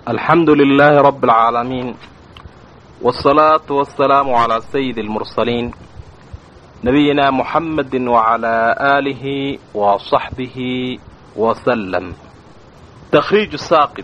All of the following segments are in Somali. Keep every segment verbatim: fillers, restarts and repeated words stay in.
الحمد لله رب العالمين، والصلاة والسلام على سيد المرسلين نبينا محمد وعلى آله وصحبه وسلم. تخريج الساقط.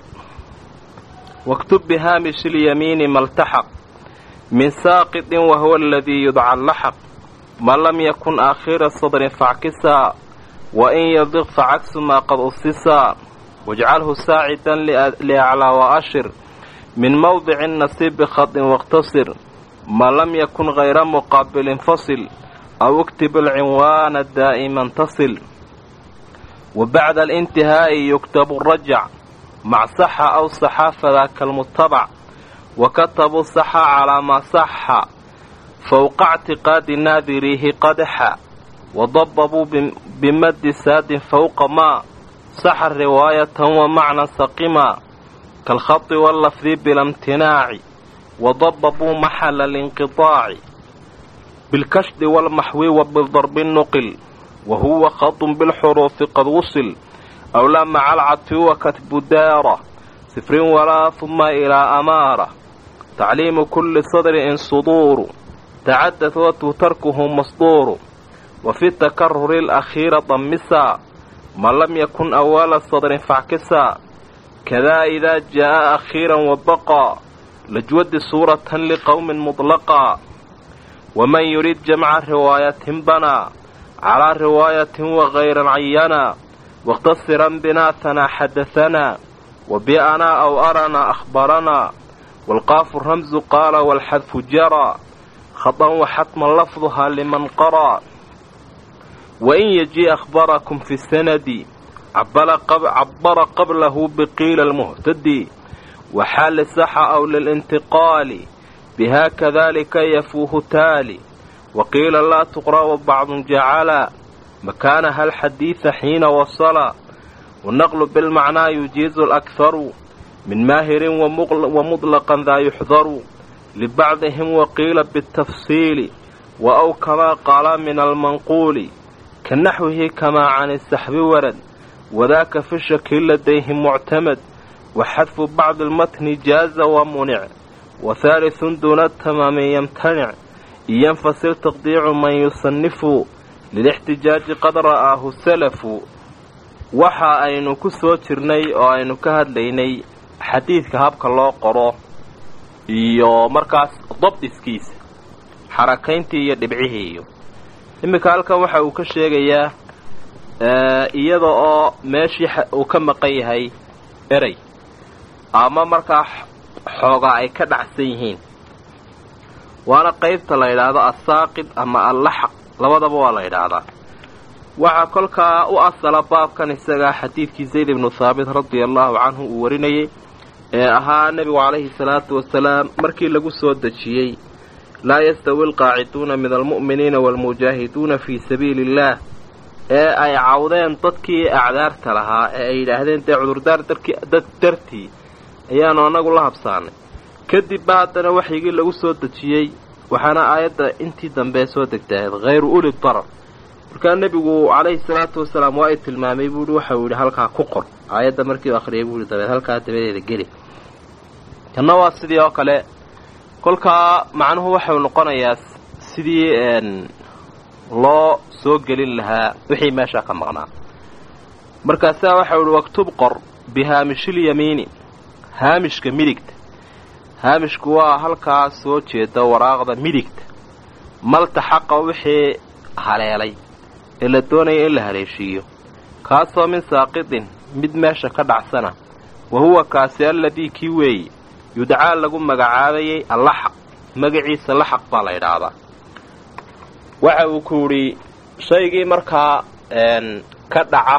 واكتب بهامش اليمين ما التحق من ساقط وهو الذي يدعى اللحق، ما لم يكن آخر الصدر فاعكسا، وإن يضغ فعكس ما قد أسسا، واجعله ساعدا لأعلى وأشر من موضع النصيب بخط واقتصر، ما لم يكن غير مقابل فصل، أو اكتب العنوان الدائما تصل. وبعد الانتهاء يكتب الرجع مع صح أو صح فذاك المتبع، وكتبوا صح على ما صح فوق اعتقاد ناذريه قدح، وضببوا بمد ساد فوق ما صح الرواية ومعنى سقما، كالخط واللفظ بلا امتناع، وضببوا محل الانقطاع بالكشد والمحو وبالضرب النقل، وهو خط بالحروف قد وصل، أو لا مع العطف وكتب دارة صفر ولا ثم إلى أمارة. تعليم كل صدر إن صدور تعدث وتركه مصدور، وفي التكرر الأخير ضمسا، ما لم يكن أول الصدر فاعكسا، كذا إذا جاء أخيرا وبقى لجود صورة لقوم مطلقا. ومن يريد جمع رواية بنا على رواية وغير عينا، واختصرا بنا ثنا حدثنا، وبأنا أو أرنا أخبرنا، والقاف الرمز قال والحذف جرى، خطا وحتما لفظها لمن قرأ. وإن يجي أخبركم في السند عبر قبله بقيل المهتدي، وحال صح أو للانتقال بها كذلك يفوه تالي، وقيل لا تقرأ وبعض جعل مكانها الحديث حين وصل، والنقل بالمعنى يجيز الأكثر من ماهر ومطلقا ذا يحذر لبعضهم، وقيل بالتفصيل وأو كما قال من المنقول، كنحوه كما عن السحب ورد، وذاك في الشكل لديهم معتمد، وحذف بعض المتن جاز ومنع، وثالث دون التمام يمتنع، ينفصل تقديع من يصنف للاحتجاج قد رآه السلف. waxa aynu ku soo jirnay oo aynu ka hadlaynay xadiidka habka loo qoro iyo markaas dabdiskiisa xarakayntii iyo dhibcihii. iyo imika halkan waxa uu ka sheegayaa iyada oo meeshii uu ka maqan yahay eray ama markaa xooga ay ka dhacsan yihiin, waana qaybta la yidhaahdo asaaqid ama allaxaq, labadaba waa la yidhaahdaa. waxaa kolkaa u asala baabkan isagaa xadiidkii zayd ibnu haabit radia allahu canhu uu warinayay ee ahaa nebigu calayhi salaatu wasalaam markii lagu soo dejiyey laa yastawi alqaaciduuna min almu'miniina waalmujaahiduuna fii sabiili illaah, ee ay cawdeen dadkii acdaarta lahaa ee ay yidhaahdeen dee cudurdaar dad dartii ayaanu annagu la habsaanay. kadibba haddana waxyigii lagu soo dejiyey, waxaana aayadda intii dambe soo degtahayd hayru uli darar. markaa nebigu calayhi salaatu wasalaam waa ay tilmaamay buuhi waxa uu yidhi halkaa ku qor aayadda markii u akhriyay buuhi dabeed halkaa dabadeeda geli. kanna waa sidii oo kale, kolkaa macnuhu waxau noqonayaa sidii loo soo gelin lahaa wixii meeshaa ka maqnaa. markaasaa waxau ihi waktub qor bihaamishilyamiini, haamishka midigta. haamishku waa halkaa soo jeeda waraaqda midigta, maltaxaqa wixii haleelay ee la doonaya in la haleeshiiyo, kaasoo min saaqidin mid meesha ka dhacsana, wa huwa kaasi alladii kii weeye yudcaa lagu magacaabayay allaxaq, magaciisa laxaq baa la yidhaahdaa. waxa uu ku yidhi shaygii markaa ka dhaca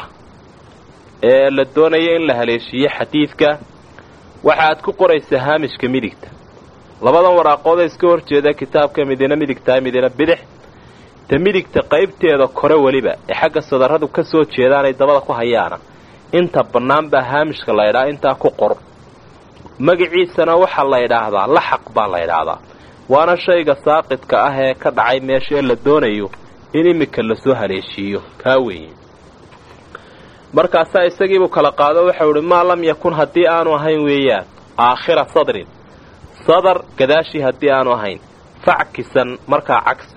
ee la doonaya in la haleeshiiyo xadiidka, waxaad ku qoraysaa haamishka midigta. labadan waraaqoodee iska hor jeeda kitaabka midina midigtaa midina bidix, ta midigta qaybteeda kore weliba ee xagga sadarradu ka soo jeedaanay dabada ku hayaana inta bannaan baa haamishka la ydhaha, intaa ku qor. magaciisana waxaa la ydhaahdaa laxaq baa la ydhaahdaa, waana shayga saaqidka ah ee ka dhacay meesha ee la doonayo in imika lasoo haleeshiiyo, kaa weeye. markaasaa isagiibuu kala qaado waxau ihi maa lam yakun haddii aanu ahayn weeyaan aakhira sadrin sadar gadaashii haddii aanu ahayn fackisan markaa cagsi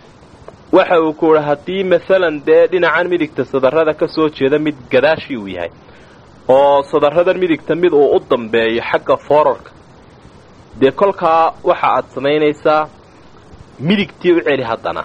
waxa uu ku yidhi haddii maalan dee dhinacan midigta sadarrada ka soo jeeda mid gadaashii uu yahay oo sadarradan midigta mid uu u dambeeyo xagga foorarka dee kolkaa waxa aad samaynaysaa midigtii u celi haddana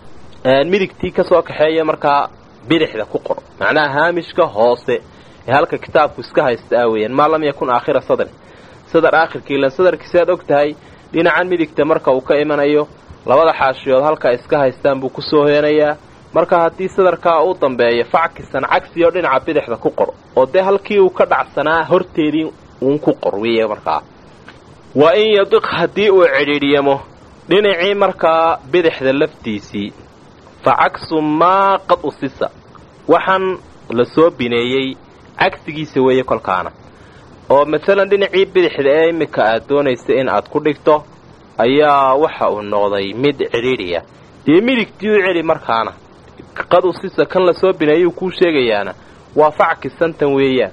midigtii ka soo kaxeeya markaa bidixda ku qor macnaha haamishka hoose ee halka kitaabku iska haysta aaweyaan maa lam yakun aakhira sadri sadar aakhirkii ilan sadarkiisi aad og tahay dhinacan midigta marka uu ka imanayo labada xaashiyood halka iska haystaan buu ku soo heenayaa marka haddii sadarkaa u dambeeyo fackisan cagsiyo dhinaca bidixda ku qor oo dee halkii uu ka dhacsanaa horteedii uun ku qor weeye markaa wa in yadiq haddii uu cidhiidhyamo dhinacii markaa bidixda laftiisii fa cagsu maa qad usisa waxaan la soo bineeyey cagsigiisa weeye kolkaana oo maalan dhinacii bidixda ee iminka aad doonaysa in aad ku dhigto ayaa waxa uu noqday mid cidhiidhiya dee midigtii u celi markaana qad usisa kan la soo bineeyuu kuu sheegayaana waa fackisantan weeyaan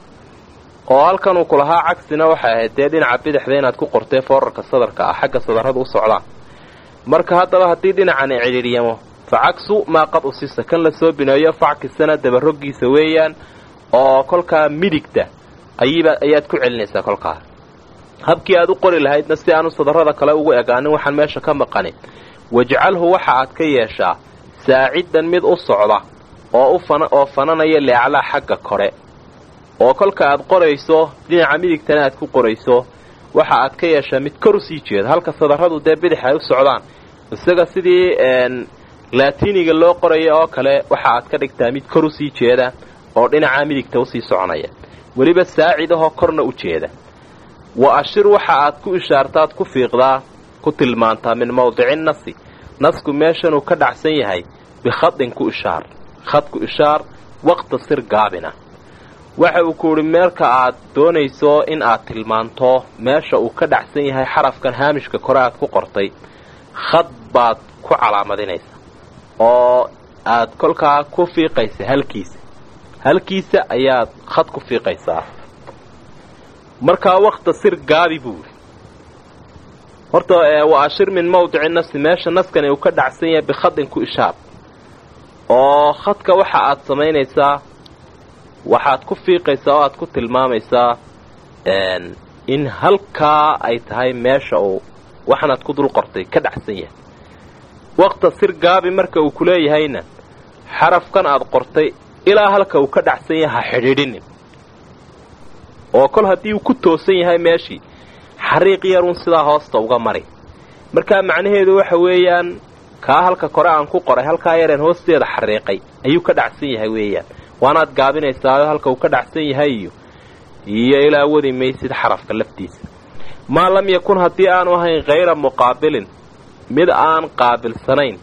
oo halkan uu ku lahaa cagsina waxay ahayd dee dhinaca bidixda inaad ku qortee foorarka sadarka ah xagga sadarrada u socdaan marka haddaba haddii dhinacani cidhiidhyamo fa cagsu maa qad usisa kan la soo bineeyo fackisana dabaroggiisa weeyaan oo kolkaa midigta ayiba ayaad ku celinaysaa kolkaa habkii aad u qori lahaydna si aanu sadarrada kale ugu egaanin waxaan meesha ka maqanin wajcalhu waxa aad ka yeeshaa saacidan mid u socda oo oo fananaya leeclaa xagga kore oo kolka aad qorayso dhinaca midigtana aad ku qorayso waxa aad ka yeeshaa mid kor u sii jeeda halka sadarradu dee bidix ay u socdaan isaga sidii laatiiniga loo qoraya oo kale waxa aad ka dhigtaa mid kor u sii jeeda oo dhinaca midigta usii soconaya weliba saacidahoo korna u jeeda wa ashir waxa aad ku ishaartaad ku fiiqdaa ku tilmaantaa min mawdici nasi nasku meeshanuu ka dhacsan yahay bikhadin ku ishaar khad ku ishaar waqta sir gaabina waxa uu ku yidhi meelka aad doonayso in aad tilmaanto meesha uu ka dhacsan yahay xarafkan haamishka kore aad ku qortay khad baad ku calaamadinaysa oo aad kolkaa ku fiiqaysa halkiisa halkiisa ayaad khad ku fiiqaysaa markaa waqta sir gaabi buu yidhi horta wa ashir min mawdici nasi meesha naskani uu ka dhacsan yahay bikhadin ku ishaar oo khadka waxa aad samaynaysaa waxaad ku fiiqaysaa oo aad ku tilmaamaysaa in halkaa ay tahay meesha uu waxanaad ku dul qortay ka dhacsan yahay waqta sir gaabi marka uu ku leeyahayna xarafkan aad qortay ilaa halka uu ka dhacsan yahay ha xidhiidhinin oo kol haddii uu ku toosan yahay meeshii xariiq yarun sidaa hoosta uga mari markaa macnaheedu waxa weeyaan kaa halka kore aan ku qoray halkaa yareen hoosteeda xariiqay ayuu ka dhacsan yahay weeyaan waanaad gaabinaysaayo halka uu ka dhacsan yahay iyo iyo ilaa wadi maysid xarafka laftiisa maa lam yakun haddii aanu ahayn hayra muqaabilin mid aan qaabilsanayn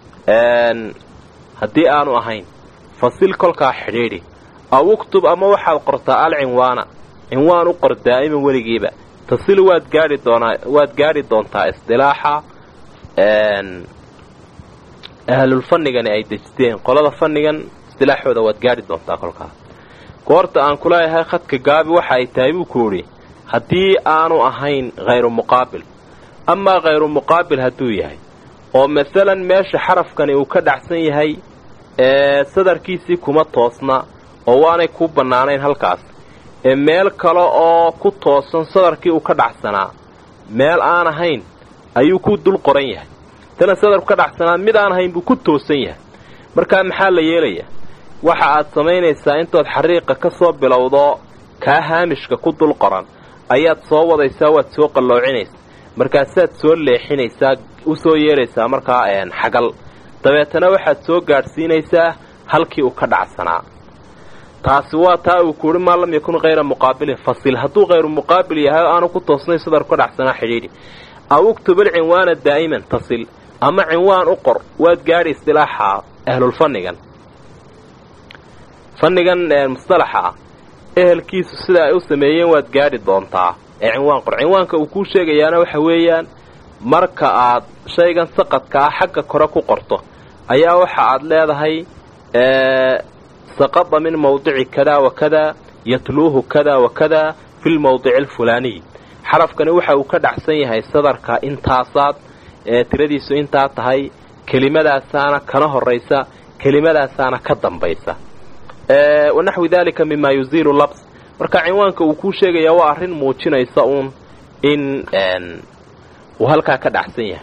haddii aanu ahayn fasil kolkaa xidhiidhi aw uktub ama waxaad qortaa alcinwaana cinwaan u qor daa'iman weligiiba tasil waad gaadhi doonaa waad gaadhi doontaa isdilaaxa ahlulfannigani ay dejisteen qolada fannigan isdilaaxooda waad gaadhi doontaa kolkaa goorta aan ku leeyahay khadka gaabi waxa ay tahay buu ku yidhi haddii aanu ahayn hayru muqaabil amaa hayru muqaabil hadduu yahay oo maalan meesha xarafkani uu ka dhacsan yahay ee sadarkiisii kuma toosna oo waanay ku bannaanayn halkaas ee meel kale oo ku toosan sadarkii uu ka dhacsanaa meel aan ahayn ayuu ku dul qoran yahay tana sadarku ka dhacsanaa mid aan ahayn buu ku toosan yahay markaa maxaa la yeelayaa waxa aad samaynaysaa intood xariiqa ka soo bilowdo kaa haamishka ku dul qoran ayaad soo wadaysaa waad soo qalloocinaysaa markaasaad soo leexinaysaa u soo yeelaysaa markaa xagal dabeetana waxaad soo gaadhsiinaysaa halkii uu ka dhacsanaa taasi waa taa uu kuuhi maa lam yakun hayra muqaabilin fasil hadduu hayru muqaabil yahay oo aanu ku toosnayn sadarku ka dhacsanaa xidhiidhi aw uktub alcinwaana daa'iman tasil ama cinwaan u qor waad gaadhi isdilaaxa ahlulfannigan fannigan mustalaxa ah ehelkiisu sida ay u sameeyeen waad gaadhi doontaa ee cinwaan qor cinwaanka uu kuu sheegayaana waxa weeyaan marka aad shaygan saqadka ah xagga kore ku qorto ayaa waxa aad leedahay saqada min mawdici kada wa kada yatluuhu kada wa kada fi lmawdici alfulaaniy xarafkani waxa uu ka dhacsan yahay sadarka intaasaad ee tiradiisu intaa tahay kelimadaasana kana horaysa kelimadaasaana ka dambaysa ee wanaxwi dalika mima yuzilu labs marka cinwaanka uu ku sheegaya waa arrin muujinaysa uun in uu halkaa ka dhacsan yahay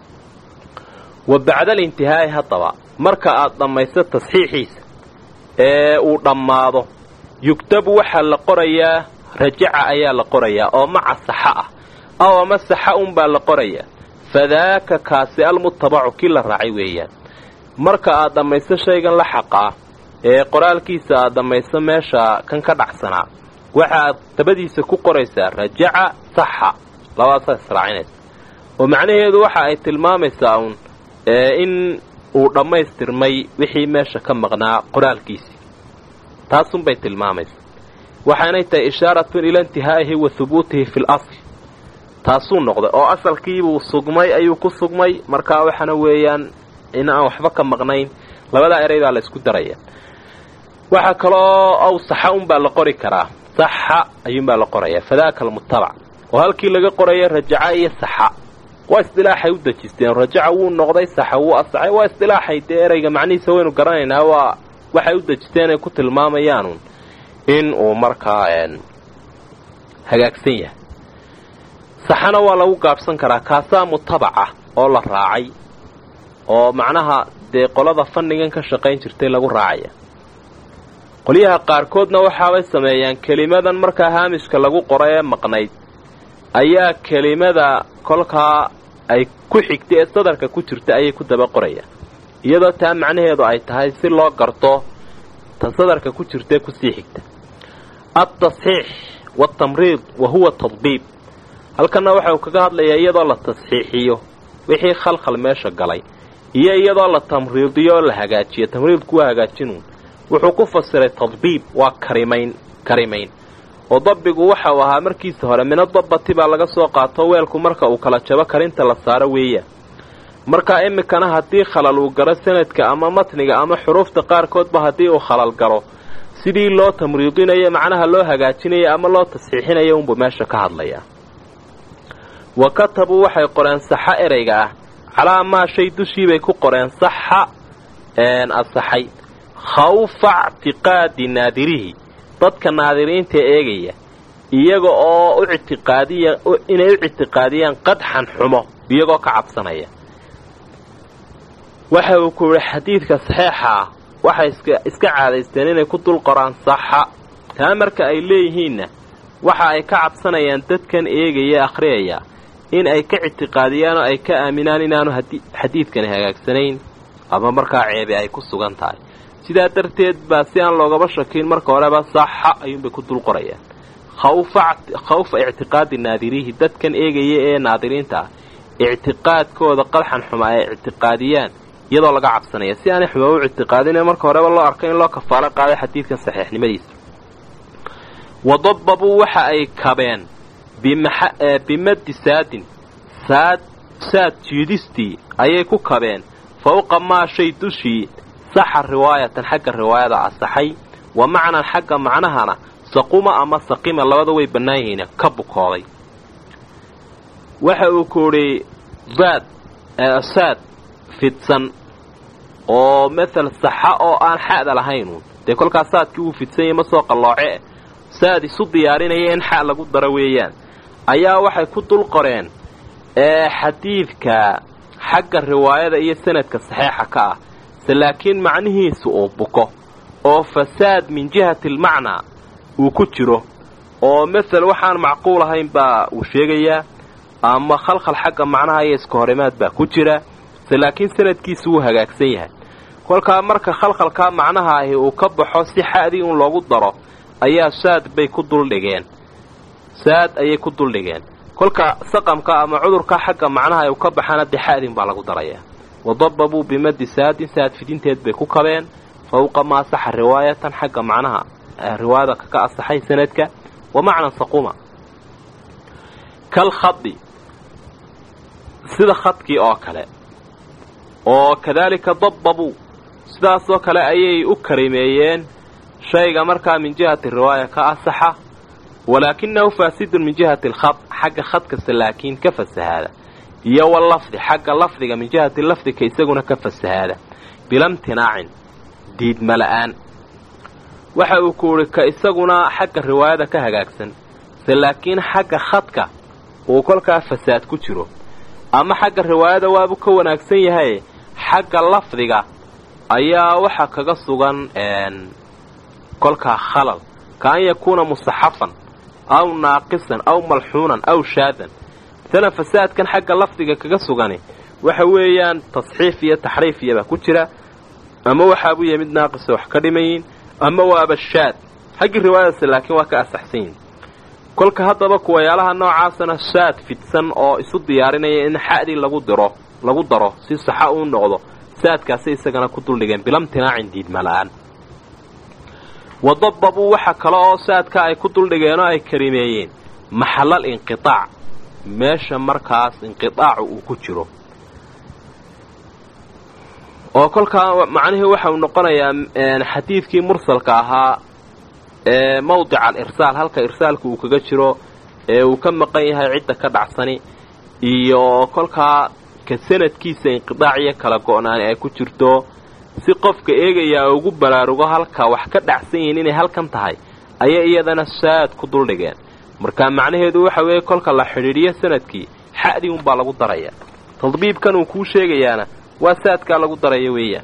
wa bacda al-intihaa'i haddaba marka aad dhammayso tasxiixiisa ee uu dhammaado yugtabu waxaa la qorayaa rajaca ayaa la qorayaa oo maca saxa ah aw ama saxa unbaa la qorayaa fadaaka kaasi almutabacu kii la raacay weeyaan marka aad dhammayso shaygan la xaqaa ee qoraalkiisa aad dhammayso meesha kan ka dhacsanaa waxaad dabadiisa ku qoraysaa rajaca saxa labadaas israacinaysa oo macnaheedu waxa ay tilmaamaysaa uun in uu dhammaystirmay wixii meesha ka maqnaa qoraalkiisii taasunbay tilmaamaysaa waxaanay tahay ishaaratun ila intihaa'ihi wa hubuutihi fi lasl taasuu noqday oo asalkiibuu sugmay ayuu ku sugmay markaa waxaana weeyaan in aan waxba ka maqnayn labadaa eray baa la isku daraya waxaa kaloo aw saxa unbaa la qori karaa saxa ayuunbaa la qorayaa fadaaka almutabac oo halkii laga qoraya rajaca iyo saxa waa isdilaaxay u dejisteen rajaca wuu noqday saxa wuu asaxay waa isdilaaxay dee erayga macnihiisa waynu garanaynaa waa waxay u dejisteen ay ku tilmaamayaanun in uu markaa hagaagsan yahay saxana waa lagu gaabsan karaa kaasaa mutabaca oo la raacay oo macnaha dee qolada fannigan ka shaqayn jirtay lagu raacaya qolyaha qaarkoodna waxaabay sameeyaan kelimadan markaa haamishka lagu qoro ee maqnayd ayaa kelimada kolkaa ay ku xigtay ee sadarka ku jirta ayay ku daba qorayaan iyadoo taa macnaheedu ay tahay si loo garto ta sadarka ku jirtae kusii xigta altasxiix waatamriid wa huwa tadbiib halkanna waxa uu kaga hadlayaa iyadoo la tasxiixiyo wixii khalkhal meesha galay iyo iyadoo la tamriidiyo oo la hagaajiyo tamriidku waa hagaajinu wuxuu ku fasiray tadbiib waa karimayn karimayn oo dabbigu waxa uu ahaa markiisa hore mina dabbati baa laga soo qaato weelku marka uu kala jabo karinta la saaro weeyaan markaa imikana haddii khalal uu galo sanadka ama matniga ama xuruufta qaarkoodba haddii uu khalal galo sidii loo tamriidinayo macnaha loo hagaajinayo ama loo tasxiixinayo unbuu meesha ka hadlayaa wa katabuu waxay qoreen saxa ereyga ah calaa maa shay dushii bay ku qoreen saxa asaxay khawfa ictiqaadi naadirihi dadka naadiriinta eegaya iyaga oo u ictiqaadiya inay u ictiqaadiyaan qadxan xumo iyagoo ka cabsanaya waxa uu ku yidhi xadiidka saxiixa ah waxay iska iska caadaysteen inay ku dul qoraan saxa taa marka ay leeyihiinna waxa ay ka cabsanayaan dadkan eegaya akhriyaya in ay ka ictiqaadiyaan oo ay ka aaminaan inaanu xadiidkani hagaagsanayn ama markaa ceebi ay ku sugan tahay sidaa darteed baa si aan loogaba shakin marka horeba saxa ayuunbay ku dul qorayaan khawfa khawfa ictiqaadi naadirihi dadkan eegaya ee naadiriinta ah ictiqaadkooda qadxan xuma ay ictiqaadiyaan iyadoo laga cabsanaya si aanay xuma u ictiqaadin marka horeba loo arkay in loo kafaalo qaaday xadiidkan saxiixnimadiisa wadabbabuu waxa ay kabeen bimadi saadin saad saad jiidistii ayay ku kabeen fawqa maa shay dushii saxa riwaayatan xagga riwaayada asaxay wa macnan xagga macnahana saquma ama saqima labada way bannaan yihiin ka bukooday waxa uu ku yidhi daad saad fidsan oo maal saxa oo aan xa'da lahaynuun dee kolkaas saadkii uu fidsan yahay ma soo qallooce saad isu diyaarinaya in xa lagu daro weeyaan ayaa waxay ku dul qoreen ee xadiidka xagga riwaayada iyo sanadka saxiixa ka ah laakiin macnihiisu uu buko oo fasaad min jihati almacnaa uu ku jiro oo maal waxaan macquul ahayn baa uu sheegayaa ama khalkhal xagga macnaha iyo iska horimaad baa ku jira laakiin sanadkiisu wuu hagaagsan yahay kolkaa marka khalkhalkaa macnaha ahi uu ka baxo si xa'dii un loogu daro ayaa saad bay ku duldhigeen saad ayay ku duldhigeen kolka saqamka ama cudurka xagga macnaha uu ka baxana dee xa'din baa lagu darayaa wadabbabuu bimadi saadin saad fidinteed bay ku kabeen fawqa maa saxa riwaayatan xagga macnaha riwaayada ka asaxay sanadka wa macnan saquma kal khadi sida khadkii oo kale oo kadaalika dabbabuu sidaasoo kale ayay u karimeeyeen shayga markaa min jihati riwaaya ka asaxa walaakinahu faasidun min jihati alkhad حق خط كسلاكين كفس هذا يا واللفظ حق اللفظ من جهة اللفظ كيسجون كفس هذا بلا امتناع ديد ملآن waxa uu ku ka isaguna xagga riwaayada ka hagaagsan laakiin xagga khadka uu kolka fasaad ku jiro ama xagga riwaayada waa ka wanaagsan yahay xagga lafdiga ayaa waxa kaga sugan een kolka khalal kaan yakuna musaxafan aw naaqisan aw malhuunan aw shaadan tana fasaadkan xagga lafdiga kaga sugani waxa weeyaan tasxiif iyo taxriif iyo ku jira ama waxa uu yimid naaqis wax ka dhimayn ama waa bashaad xagga riwaayada laakiin waa ka asaxsan kolka hadaba kuwayaalaha noocaasna shaad fidsan oo isu diyaarinaya in xaadi lagu diro lagu daro si sax uu noqdo saadkaasi isagana ku duldhigeen bilamtinaacin diid malaan wadababu waxa kale oo saadka ay ku duldhigeen oo ay karimeeyeen maxallal inqitaac meesha markaas inqitaac uu ku jiro oo kolka macnaheedu waxa uu noqonayaa xadiidkii mursalka ahaa ee mawdic al-irsaal halka irsaalku uu kaga jiro ee uu ka maqan yahay cidda ka dhacsani iyo kolka ka sanadkiisa inqitaaciya kala go'naan ay ku jirto si qofka eegaya ugu baraarugo halka wax ka dhacsan yihiin inay halkan tahay ayay iyadana saad ku duldhigeen marka macnaheedu waxa weeye kolka la xiriiriyo sanadkii xadi un baa lagu daraya tadbiibkan uu ku sheegayaana waa saadka lagu darayo weeyaan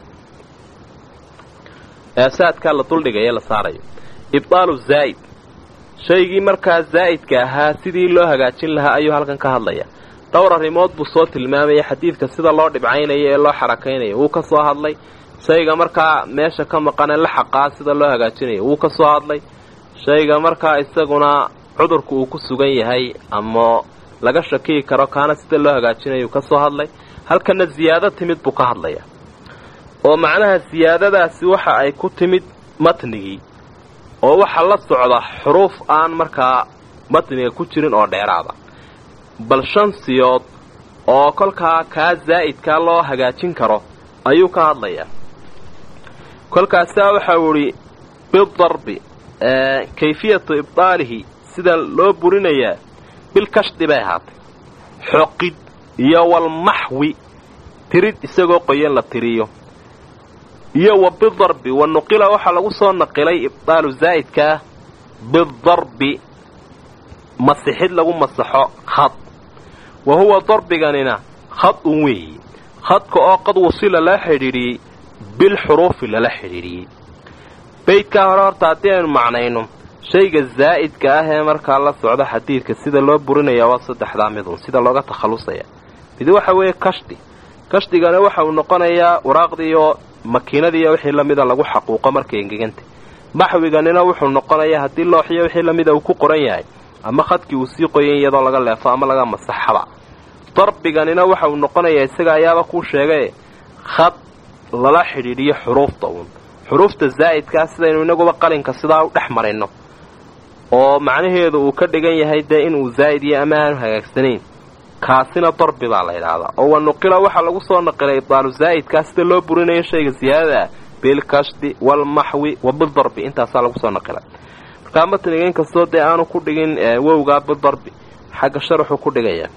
ee saadka la duldhigay la saarayo ibtaalu zaid shaygii markaa zaidka ahaa sidii loo hagaajin lahaa ayuu halkan ka hadlaya dhowr arrimood buu soo tilmaamaya xadiidka sida loo dhibcaynayo ee loo xarakeynayo uu ka soo hadlay shayga markaa meesha ka maqan la xaqaa sida loo hagaajinayo uu ka soo hadlay shayga markaa isaguna cudurku uu ku sugan yahay ama laga shaki karo kaana sida loo hagaajinayo ka soo hadlay halkana ziyaado timid buu ka hadlaya oo macnaha ziyaadadaasi waxa ay ku timid matnigi oo waxa la socda xuruuf aan markaa matniga ku jirin oo dheeraada bal shan siyood oo kolka ka zaidka loo hagaajin karo ayuu ka hadlaya kolkaas waxa uu yiri bidarbi kayfiyatu ibtaalihi sida loo burinaya bil kashdi bay ahaatay xoqid iyo wal mahwi tirid isagoo qoyan la tiriyo iyo wa bidarbi wa nuqila waxa lagu soo naqilay ibtaalu zaidka bidarbi masixid lagu masaxo khad wa huwa darbiganina khad wi khadka oo qad wasila la xiriiriyay bil huruf la xiriiriyay beydka horta hadeen macnayno shayga zaidka ah ee marka la socdo xadiidka sida loo burinayo waa saddexda mid sida looga takhalusaya mid waxa weeye kashdi kashdigana waxa uu noqonayaa waraaqdiyo makiinadiyo wixii lamida lagu xaquuqo markay engeganta maxwiganina wuxuu noqonayaa hadii looxiyo wixii lamida uu ku qoran yahay ama khadkii uu sii qoyan iyadoo laga leefo ama laga masaxaba darbiganina waxa uu noqonayaa isaga ayaaba ku sheegay khad lala xiriiriyo xuruufta uun xuruufta zaidka sidaynu inaguba qalinka sidaa u dhaxmarayno oo macnaheedu uu ka dhigan yahay de inuu zaid iyo amaan hagaagsaneyn kaasina darbi baa la yiraahdaa oo wanuqila waxa lagu soo naqilay ibtaalu zaidka sida loo burinayo shayga ziyaadada bil kashdi wal mahwi wa bil darbi intaas lagu soo naqilay marka matniga inkastoo de aanu ku dhigin wowga bil darbi xagga sharxu ku dhigaya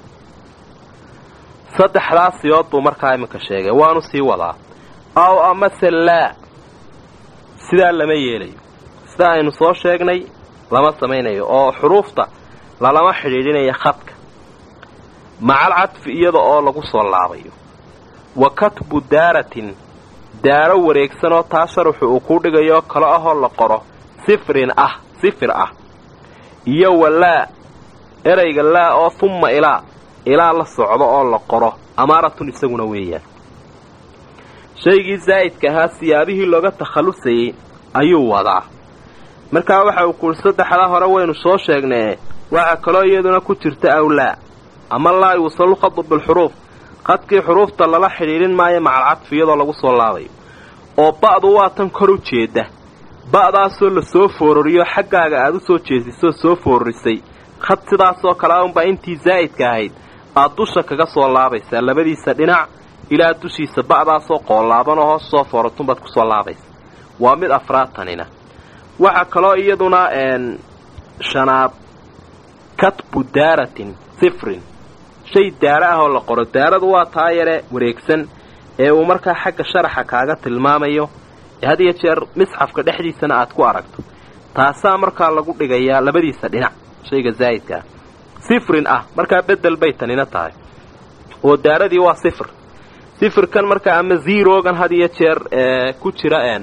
saddexdaas yood buu markaa imika sheegay waanu sii wadaa aw amasala sida lama yeelayo sida aynu soo sheegnay lama sameeynayo oo xuruufta la lama xiriirinayo khadka macal cadfi iyada oo lagu soo laabayo wa katbu daaratin daaro wareegsan oo taa sharxu uu ku dhigayo kala ahoo la qoro sifrin ah sifir ah iyo walaa erayga laa oo thumma ilaa ilaa la socdo oo la qoro amaaratun isaguna weeyaan shaygii zaidka ahaa siyaabihii looga takhalusayay ayuu wadaa markaa waxa uu ku saddexda hore waynu soo sheegnay waxa kale iyaduna ku jirta awlaa ama laa yusallu khadu bil huruf qadkii xuruufta lala xiriirin maayo macal cadfiyada lagu soo laabayo oo ba'du waa tan kor u jeeda ba'daasoo la soo foororiyo xaggaaga aad u soo jeesiso soo foorisay khad sidaasoo kala un baa intii zaidka ahayd aad dusha kaga soo laabaysa labadiisa dhinac ilaa dushiisa ba'daasoo qoolaaban oo soo foorotun baad ku soo laabaysa waa mid afraad tanina waxa kale iyaduna een shanaad katbu daaratin sifrin shay daara ah oo la qoro daaradu waa taa yare wareegsan ee uu markaa xagga sharaxa kaaga tilmaamayo had iyo jeer misxafka dhexdiisana aad ku aragto taasaa markaa lagu dhigayaa labadiisa dhinac shayga zaa'idka ah sifrin ah markaa bedel bay tanina tahay oo daaradii waa sifr sifirkan markaa ama zerogan had iyo jeer ee ku jira een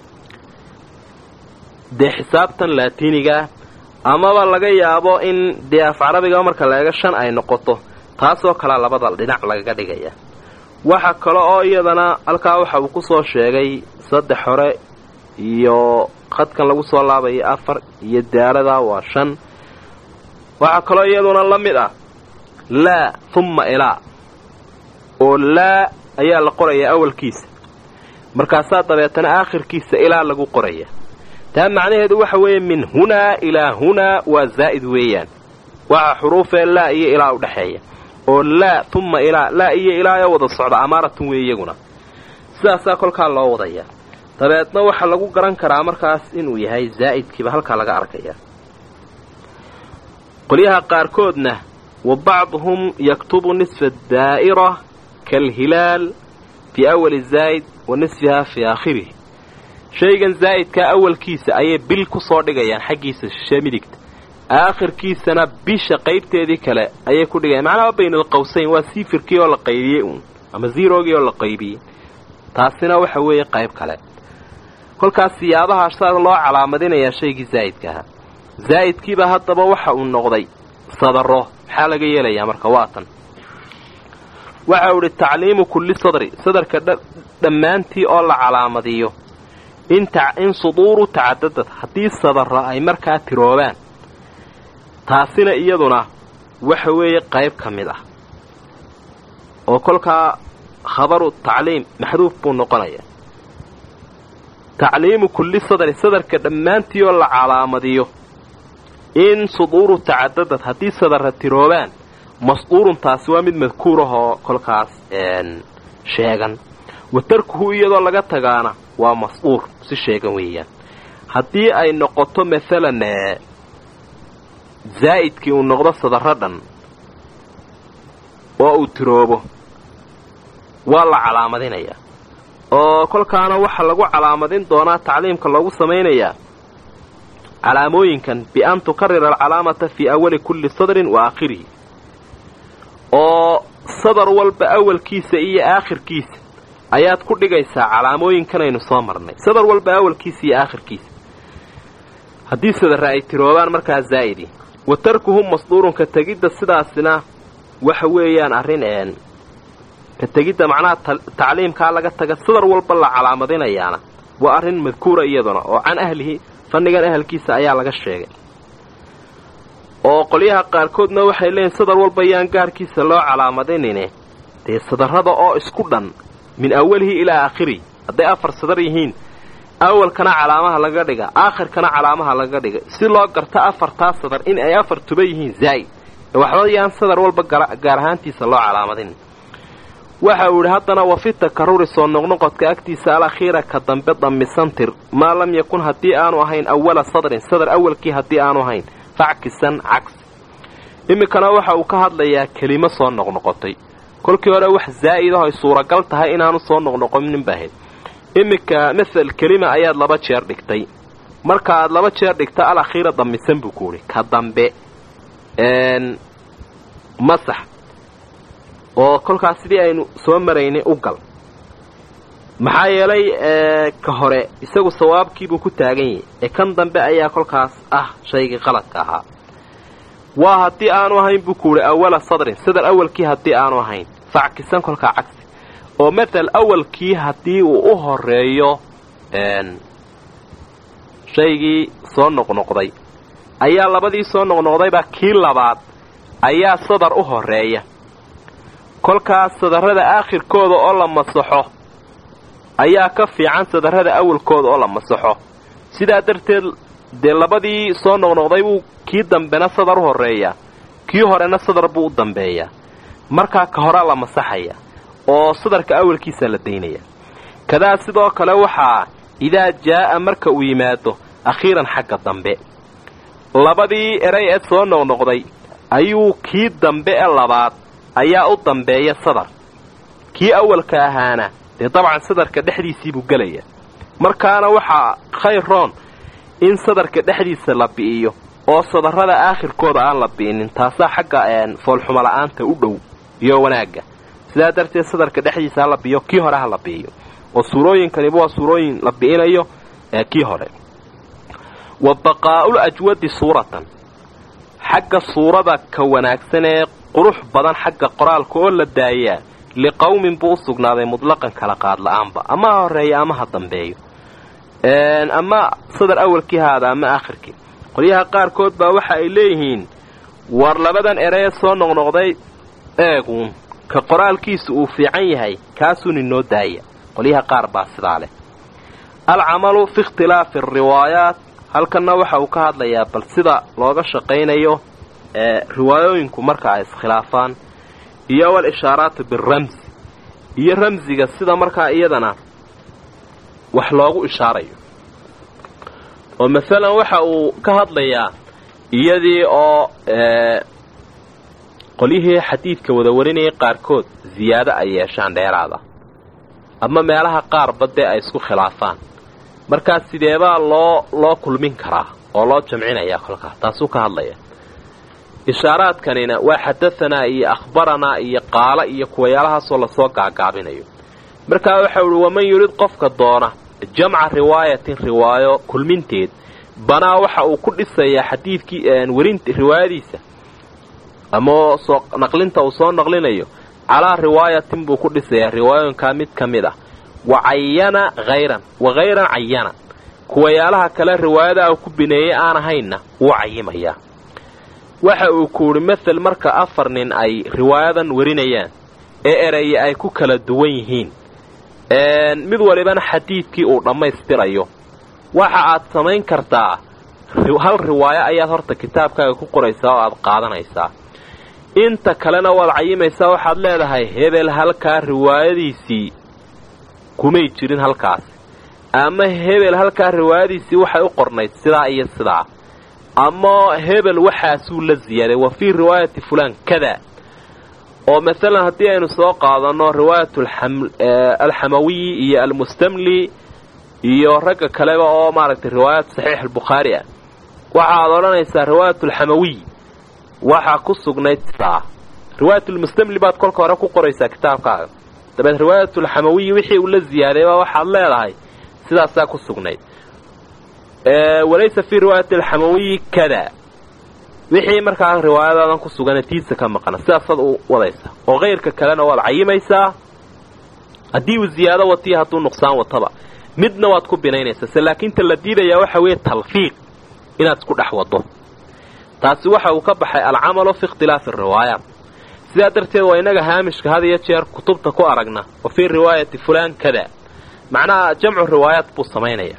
dee xisaabtan laatiiniga amaba laga yaabo in dee af carabiga marka la eego shan ay noqoto taasoo kala labada dhinac lagaga dhigaya waxa kale oo iyadana halkaa waxa uu ku soo sheegay saddex hore iyo khadkan lagu soo laabayo afar iyo daarada waa shan waxa kale iyaduna la mid ah laa thumma ilaa oo laa ayaa la qorayaa awalkiisa markaasaa dabeetana aakhirkiisa ilaa lagu qoraya taa macnaheedu waxa weeye min hunaa ilaa hunaa waa zaa'id weeyaan waxa xuruufee laa iyo ilaa u dhexeeya oo laa thumma ilaa laa iyo ilaa wada socda amaaratun weey iyaguna sidaasaa kolkaa loo wadaya dabeedna waxaa lagu garan karaa markaas inuu yahay zaa'idkiiba halkaa laga arkaya qolyaha qaarkoodna wa bacduhum yaktubu nisfa daa'ira kalhilaal fii awali zaa'id wa nisfihaa fii aakhirihi shaygan zaa'idkaa awalkiisa ayay bil ku soo dhigayaan xaggiisa shishe midigta aakhirkiisana bisha qaybteedii kale ayay ku dhigayaan macnaha baynalqawsayn waa sifirkii oo la qaybiyey uun ama zerogii oo la qaybiyey taasina waxa weeye qayb kale kolkaas siyaabaha saa loo calaamadinayaa shaygii zaa'idka ahaa zaa'idkiiba haddaba waxa uu noqday sadaro maxaa laga yeelayaa marka waatan waxa uu idhi tacliimu kulli sadri sadarka dhammaantii oo la calaamadiyo in suduuru tacadadad haddii sadara ay markaa tiroobaan taasina iyaduna waxa weeye qayb ka mid ah oo kolkaa khabaru tacliim maxduuf buu noqonayaa tacliimu kulli sadri sadarka dhammaantii oo la calaamadiyo in suduuru tacadadad haddii sadara tiroobaan masduurun taasi waa mid madkuur ahoo kolkaas sheegan wa tarkuhu iyadoo laga tagaana waa masduur si sheegan weeyaan haddii ay noqoto maalan zaa'idkii uu noqdo sadaro dhan oo uu tiroobo waa la calaamadinayaa oo kolkaana waxa lagu calaamadin doonaa tacliimka loogu samaynayaa calaamooyinkan bi-an tukarira alcalaamata fii awali kulli sadrin wa aakhirihi oo sadar walba awalkiisa iyo aakhirkiisa ayaad ku dhigaysaa calaamooyinkanaynu soo marnay sadar walba awalkiisa iyo aakhirkiisa haddii sadara ay tiroobaan markaa zaa'idi wa tarkuhum masduurun ka tegidda sidaasina waxa weeyaan arrin een ka tegidda macnaha tacliimkaa laga taga sadar walba la calaamadinayaana waa arrin madkuura iyaduna oo can ahlihi fannigan ahalkiisa ayaa laga sheegay oo qolyaha qaarkoodna waxay leeyihin sadar walba yaan gaarkiisa loo calaamadinine dee sadarrada oo isku dhan min awalihi ilaa aakhirihi hadday afar sadar yihiin awalkana calaamaha laga dhiga aakhirkana calaamaha laga dhiga si loo garto afartaa sadar in ay afar tuba yihiin zaa'id waxba yaan sadar walba gaar ahaantiisa loo calaamadin waxa uu yidhi haddana wa fi takaruri soo noqnoqodka agtiisa alakhiira ka dambe damisantir maa lam yakun haddii aanu ahayn awala sadrin sadar awalkii haddii aanu ahayn fackisan cagsi iminkana waxa uu ka hadlayaa kelimo soo noqnoqotay kolkii hore wax zaa'id ah ay suuragal tahay inaanu soo noqnoqonin baahayd iminka masal kelima ayaad laba jeer dhigtay marka aad laba jeer dhigta alakhiira damisan buu ku yidhi ka dambe masax oo kolkaas sidii aynu soo maraynay u gal maxaa yeelay ka hore isagu sawaabkiibuu ku taagan yahay ee kan dambe ayaa kolkaas ah shaygii qaladka ahaa waa haddii aanu ahayn buu ku yidhi awala sadrin sadar awalkii haddii aanu ahayn fackisan kolkaa cagsi oo matal awalkii haddii uu u horeeyo shaygii soo noqnoqday ayaa labadii soo noqnoqdaybaa kii labaad ayaa sadar u horeeya kolkaas sadarrada aakhirkooda oo la masaxo ayaa ka fiican sadarrada awalkooda oo la masaxo sidaa darteed dee labadii soo noqnoqday buu kii dambena sadar u horreeyaa kii horena sadar buu u dambeeyaa markaa ka horaa la masaxaya oo sadarka awalkiisa la daynaya kadaa sidoo kale waxaa idaa jaa'a marka uu yimaado akhiiran xagga dambe labadii eray ee soo noqnoqday ayuu kii dambe ee labaad ayaa u dambeeya sadar kii awalka ahaana dee dabcan sadarka dhexdiisii buu gelaya markaana waxaa khayr roon in sadarka dhexdiisa la bi'iyo oo sadarrada aakhirkooda aan la bi'inin taasaa xagga foolxumo la'aanta u dhow iyo wanaagga sidaa darteed sadarka dhexdiisa ha la bi'iyo kii hore ha la bi'iyo oo suurooyinkaniba waa suurooyin la bi'inayo ee kii hore wa baqaa'ul ajwadi suuratan xagga suurada ka wanaagsan ee qurux badan xagga qoraalka oo la daayaa liqawmin buu u sugnaaday mutlaqan kala qaad la'aanba ama ha horreeya ama ha dambeeyo ama sadar awalkii haada ama aakhirkii qolyaha qaarkood baa waxa ay leeyihiin war labadan eree soo noqnoqday eeguun ka qoraalkiisu uu fiican yahay kaasuun inoo daaya qolyaha qaar baa sidaa leh alcamalu fi ikhtilaafi alriwaayaat halkanna waxa uu ka hadlayaa bal sida looga shaqaynayo ee riwaayooyinku marka ay iskhilaafaan iyo wal ishaaraatu biramsi iyo ramsiga sida markaa iyadana wax loogu ishaarayo oo masalan waxa uu ka hadlayaa iyadii oo qolyihii xadiidka wada warinayay qaarkood ziyaado ay yeeshaan dheeraada ama meelaha qaarba dee ay isku khilaafaan markaas sideebaa loo loo kulmin karaa oo loo jamcinayaa kolkaa taasuu ka hadlaya ishaaraadkanina waa xadahanaa iyo akhbaranaa iyo qaala iyo kuwayaalahaasoo lasoo gaagaabinayo markaa waxa uhi waman yurid qofka doona jamca riwaayatin riwaayo kulminteed banaa waxa uu ku dhisayaa xadiidkii warinta riwaayadiisa ama soo naqlinta uu soo naqlinayo calaa riwaayatin buu ku dhisayaa riwaayooyinkaa mid ka mid ah wa cayana hayran wa hayran cayana kuwayaalaha kale riwaayada uu ku bineeyey aan ahaynna wuu cayimayaa waxa uu ku yidhi mathal marka afar nin ay riwaayadan warinayaan ee ereye ay ku kala duwan yihiin mid walibana xadiidkii uu dhammaystirayo waxa aad samayn kartaa hal riwaayo ayaad horta kitaabkaaga ku qoraysaa oo aad qaadanaysaa inta kalena waad cayimaysaa waxaad leedahay hebel halkaa riwaayadiisii kumay jirin halkaas ama hebel halkaa riwaayadiisii waxay u qornayd sidaa iyo sidaa ama hebel waxaasuu la ziyaaday wa fii riwaayati fulaan kada oo maalan haddii aynu soo qaadanno riwaayatu alxamawiyi iyo almustamli iyo ragga kaleba oo maaragtay riwaayad saxiix albukhaari ah waxaad odhanaysaa riwaayatu alxamawiy waxaa ku sugnayd saa riwaayatu almustamli baad kolka hore ku qoraysaa kitaabkaaga dabeed riwaayatu alxamawiyi wixii uu la ziyaadayba waxaad leedahay sidaasaa ku sugnayd walaysa fii riwaayati alxamawiyi kada wixii markaa riwaayadaadan ku sugan tiisa ka maqana sidaasaad u wadaysaa oo kayrka kalena waad cayimaysaa haddii uu ziyaado watiya hadduu nuqsaan wataba midna waad ku binaynaysaa se laakiinta la diidayaa waxa weeye talfiiq inaad isku dhex wado taasi waxa uu ka baxay alcamalu fi ikhtilaafi ariwaayaat sidaa darteed waa inaga haamishka had iyo jeer kutubta ku aragna wa fii riwaayati fulaan kada macnaha jamcu riwaayaat buu samaynaya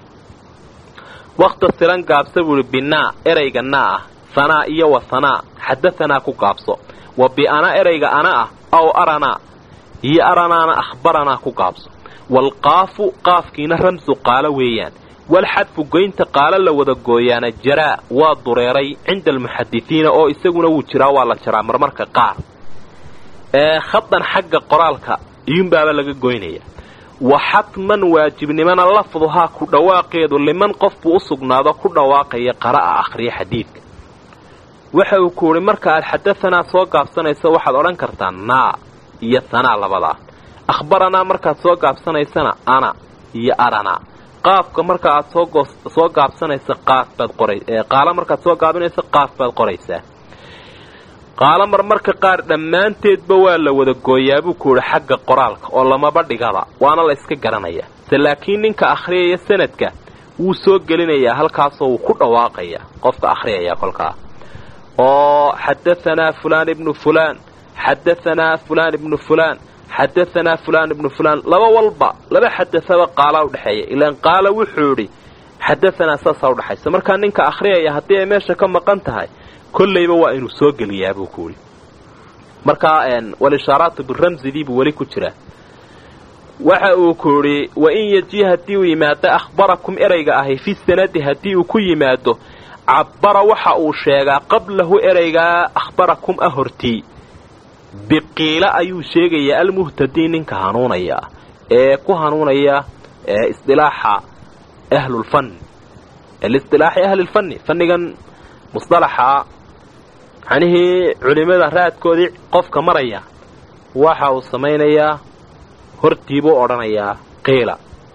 waktasiran gaabsa buu ihi binaa erayga naa ah hanaa iyo wa hanaa xadahanaa ku gaabso wa biana erayga ana ah aw aranaa iyo aranaana akhbaranaa ku gaabso waalqaafu qaafkiina ramsu qaalo weeyaan walxadfu goynta qaalo la wada gooyaana jaraa waa dureeray cinda almuxadisiina oo isaguna wuu jiraa waa la jaraa marmarka qaar ee khadan xagga qoraalka iyuunbaaba laga goynaya wa xatman waajibnimana lafduhaa ku dhawaaqeedu liman qofbuu u sugnaado ku dhawaaqaya qara'a akhriya xadiidka waxa uu ku yidhi marka aad xadahanaa soo gaabsanayso waxaad odhan kartaa naa iyo hanaa labadaa akhbaranaa markaad soo gaabsanaysana ana iyo aranaa qaafka marka aad soo soo gaabsanayso qaaf baad qoray qaala markaad soo gaabinayso qaaf baad qoraysaa qaala marmarka qaar dhammaanteedba waa la wada gooyaa buu ku yidhi xagga qoraalka oo lamaba dhigaba waana la iska garanayaa se laakiin ninka akhriyaya sanadka wuu soo gelinayaa halkaasoo wuu ku dhawaaqaya qofka akhriyaya kolkaa oo xadahanaa fulaan ibnu fulaan xadahanaa fulaan ibnu fulaan xadahanaa fulaan ibnu fulaan laba walba laba xadahaba qaalaa udhexeeya ilaan qaala wuxuu idhi xadahanaa saasaa udhexaysa markaa ninka akhriyaya haddii ay meesha ka maqan tahay kollayba waa inuu soo geliyaa buu ku yidhi markaa walishaaraatu biramsidii buu weli ku jiraa waxa uu ku yidhi wa in yaji haddii uu yimaado akhbarakum erayga ahay fi sanadi haddii uu ku yimaado cabara waxa uu sheegaa qablahu ereygaa akhbarakum a hortii biqiila ayuu sheegayaa almuhtadiin ninka hanuunaya ee ku hanuunaya isdilaaxa ahlulfanni الاصطلاح أهل الفن فنغان مصطلحا عنه علماء رادكودي قفك مريا waxa uu sameeynaya hortiibo oranaya qeela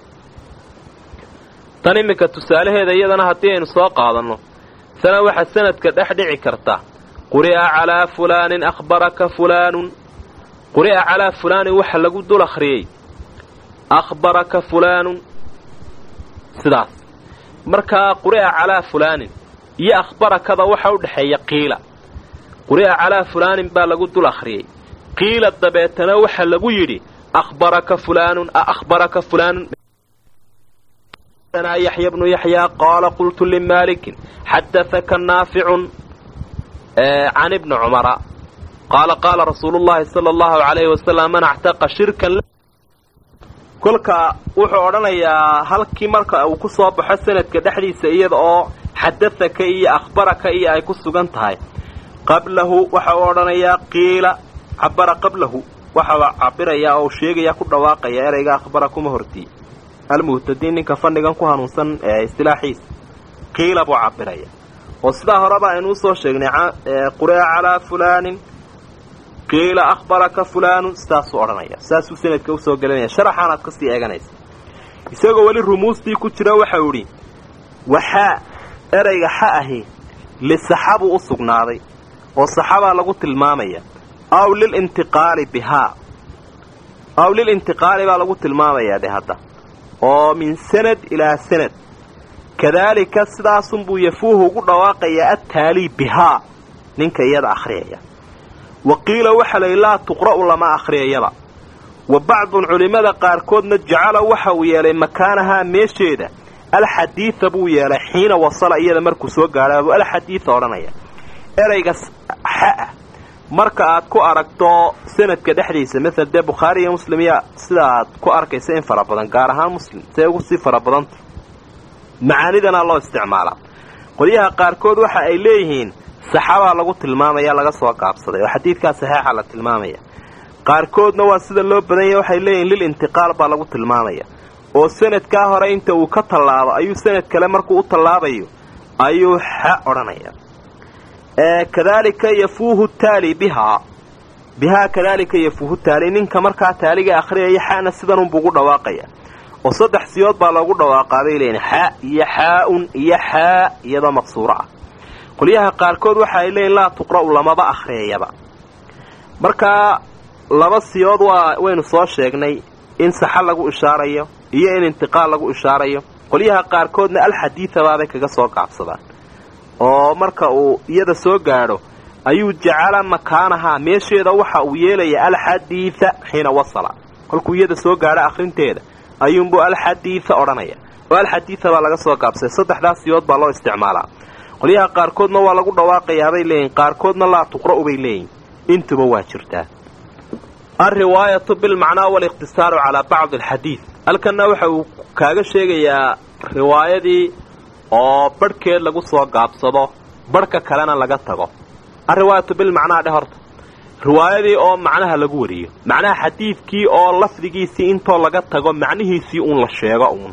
tan imika tusaalaheeda iyadana hadii aynu soo qaadano sana waxa sanadka dhex dhici karta quri'a ala fulanin akhbaraka fulanun quri'a ala fulanin waxa lagu dul akhriyay akhbaraka fulanun sidaas marka quri'a ala fulanin iyo akhbarakada waxa u dhaxeeya qiila quri'a ala fulanin baa lagu dul akhriyay qiila dabeetana waxa lagu yiri akhbaraka fulanun akhbaraka fulanun أنا يحيى بن يحيى قال قلت لمالك حدثك نافع عن ابن عمر قال قال رسول الله صلى الله عليه وسلم من اعتق شركا كلك wuxuu oranayaa halkii marka uu ku soo baxo sanadka dhaxdiisa iyada oo xadathaka iyo akhbaraka iyo ay ku sugan tahay qablahu waxa uu oranayaa qiila cabara qablahu waxa cabiraya oo sheegaya ku dhawaaqaya ereyga akhbarakuma hortii المهتدين كفنغان ku hanuunsan ee istilaaxiis qiila buu cabiraya oo sida horeba aynu soo sheegnay qura ala fulanin qiila akhbaraka fulanun staas oranaya saas uu sanadka u soo galanaya sharaxaanad ka sii eeganaysa isagoo wali rumuustii ku jira waxa uu yiri waxa erayga ha ahi li saxabu u sugnaaday oo saxaba lagu tilmaamaya aw lil intiqaali biha aw lil intiqaali baa lagu tilmaamaya hadda oo min sanad ila sanad kadalika sidaasun buu yafuuhu ugu dhawaaqaya at-taali biha ninka iyada akhriyaya waqiila waxa la tuqra'u lama akhriyayaba wa ba'd ulimada qaarkoodna jacala waxa uu yeelay makaanaha meesheeda al-hadith buu yeelay xiina wasala iyada markuu soo gaaro al-hadith oranaya erayga ha marka aad ku aragto sanadka dhaxdiisa midda de Bukhari iyo Muslim ya sida aad ku arkaysa in fara badan gaar ahaan Muslim say ugu sii fara badan macaanidana loo isticmaala qoliyaha qaarkood waxa ay leeyihiin saxaaba lagu tilmaamaya laga soo qaabsaday oo xadiidka saxiixa la tilmaamaya qaarkoodna waa sida loo badan yahay waxay leeyihiin lil intiqaal baa lagu tilmaamaya oo sanadka hore inta uu ka talaabo ayuu sanad kale markuu u talaabayo ayuu ha oranaya كذلك يفوه التالي بها بها كذلك يفوه التالي نينك marka taaliga akhriya xaana sidan uu ugu dhawaaqaya oo saddex siyood baa lagu dhawaaqaday leeyahay ha iyo haun iyo ha iyada maqsuura qoliyaha qaarkood waxa ay leeyihiin la tuqra'u lamaba akhriyaba marka laba siyood waa waynu soo sheegnay in saxa lagu ishaarayo iyo in intiqaal lagu ishaarayo qoliyaha qaarkoodna al hadith baa kaga soo qaabsadaan oo marka uu iyada soo gaaro ayuu jacala makaanaha meesheeda waxa uu yeelay al hadith xiina wasala kolkuu iyada soo gaaro akhrinteeda ayuunbu al hadith oranaya oo al hadith baa laga soo qaabsay saddexdaas yood baa loo isticmaalaa qoliyaha qaarkoodna waa lagu dhawaaqayaa bay leeyihiin qaarkoodna la tuqra'u bay leeyihiin intuba waa jirtaa الرواية بالمعنى والاختصار على بعض الحديث الكنا waxa uu kaaga sheegayaa riwaayadii oo barkeed lagu soo gaabsado barka kalena laga tago arwaatu bil macnaa dhahorta riwaayadii oo macnaha lagu wariyo macnaha xadiidkii oo lafdigiisii intoo laga tago macnihiisii uun la sheego uun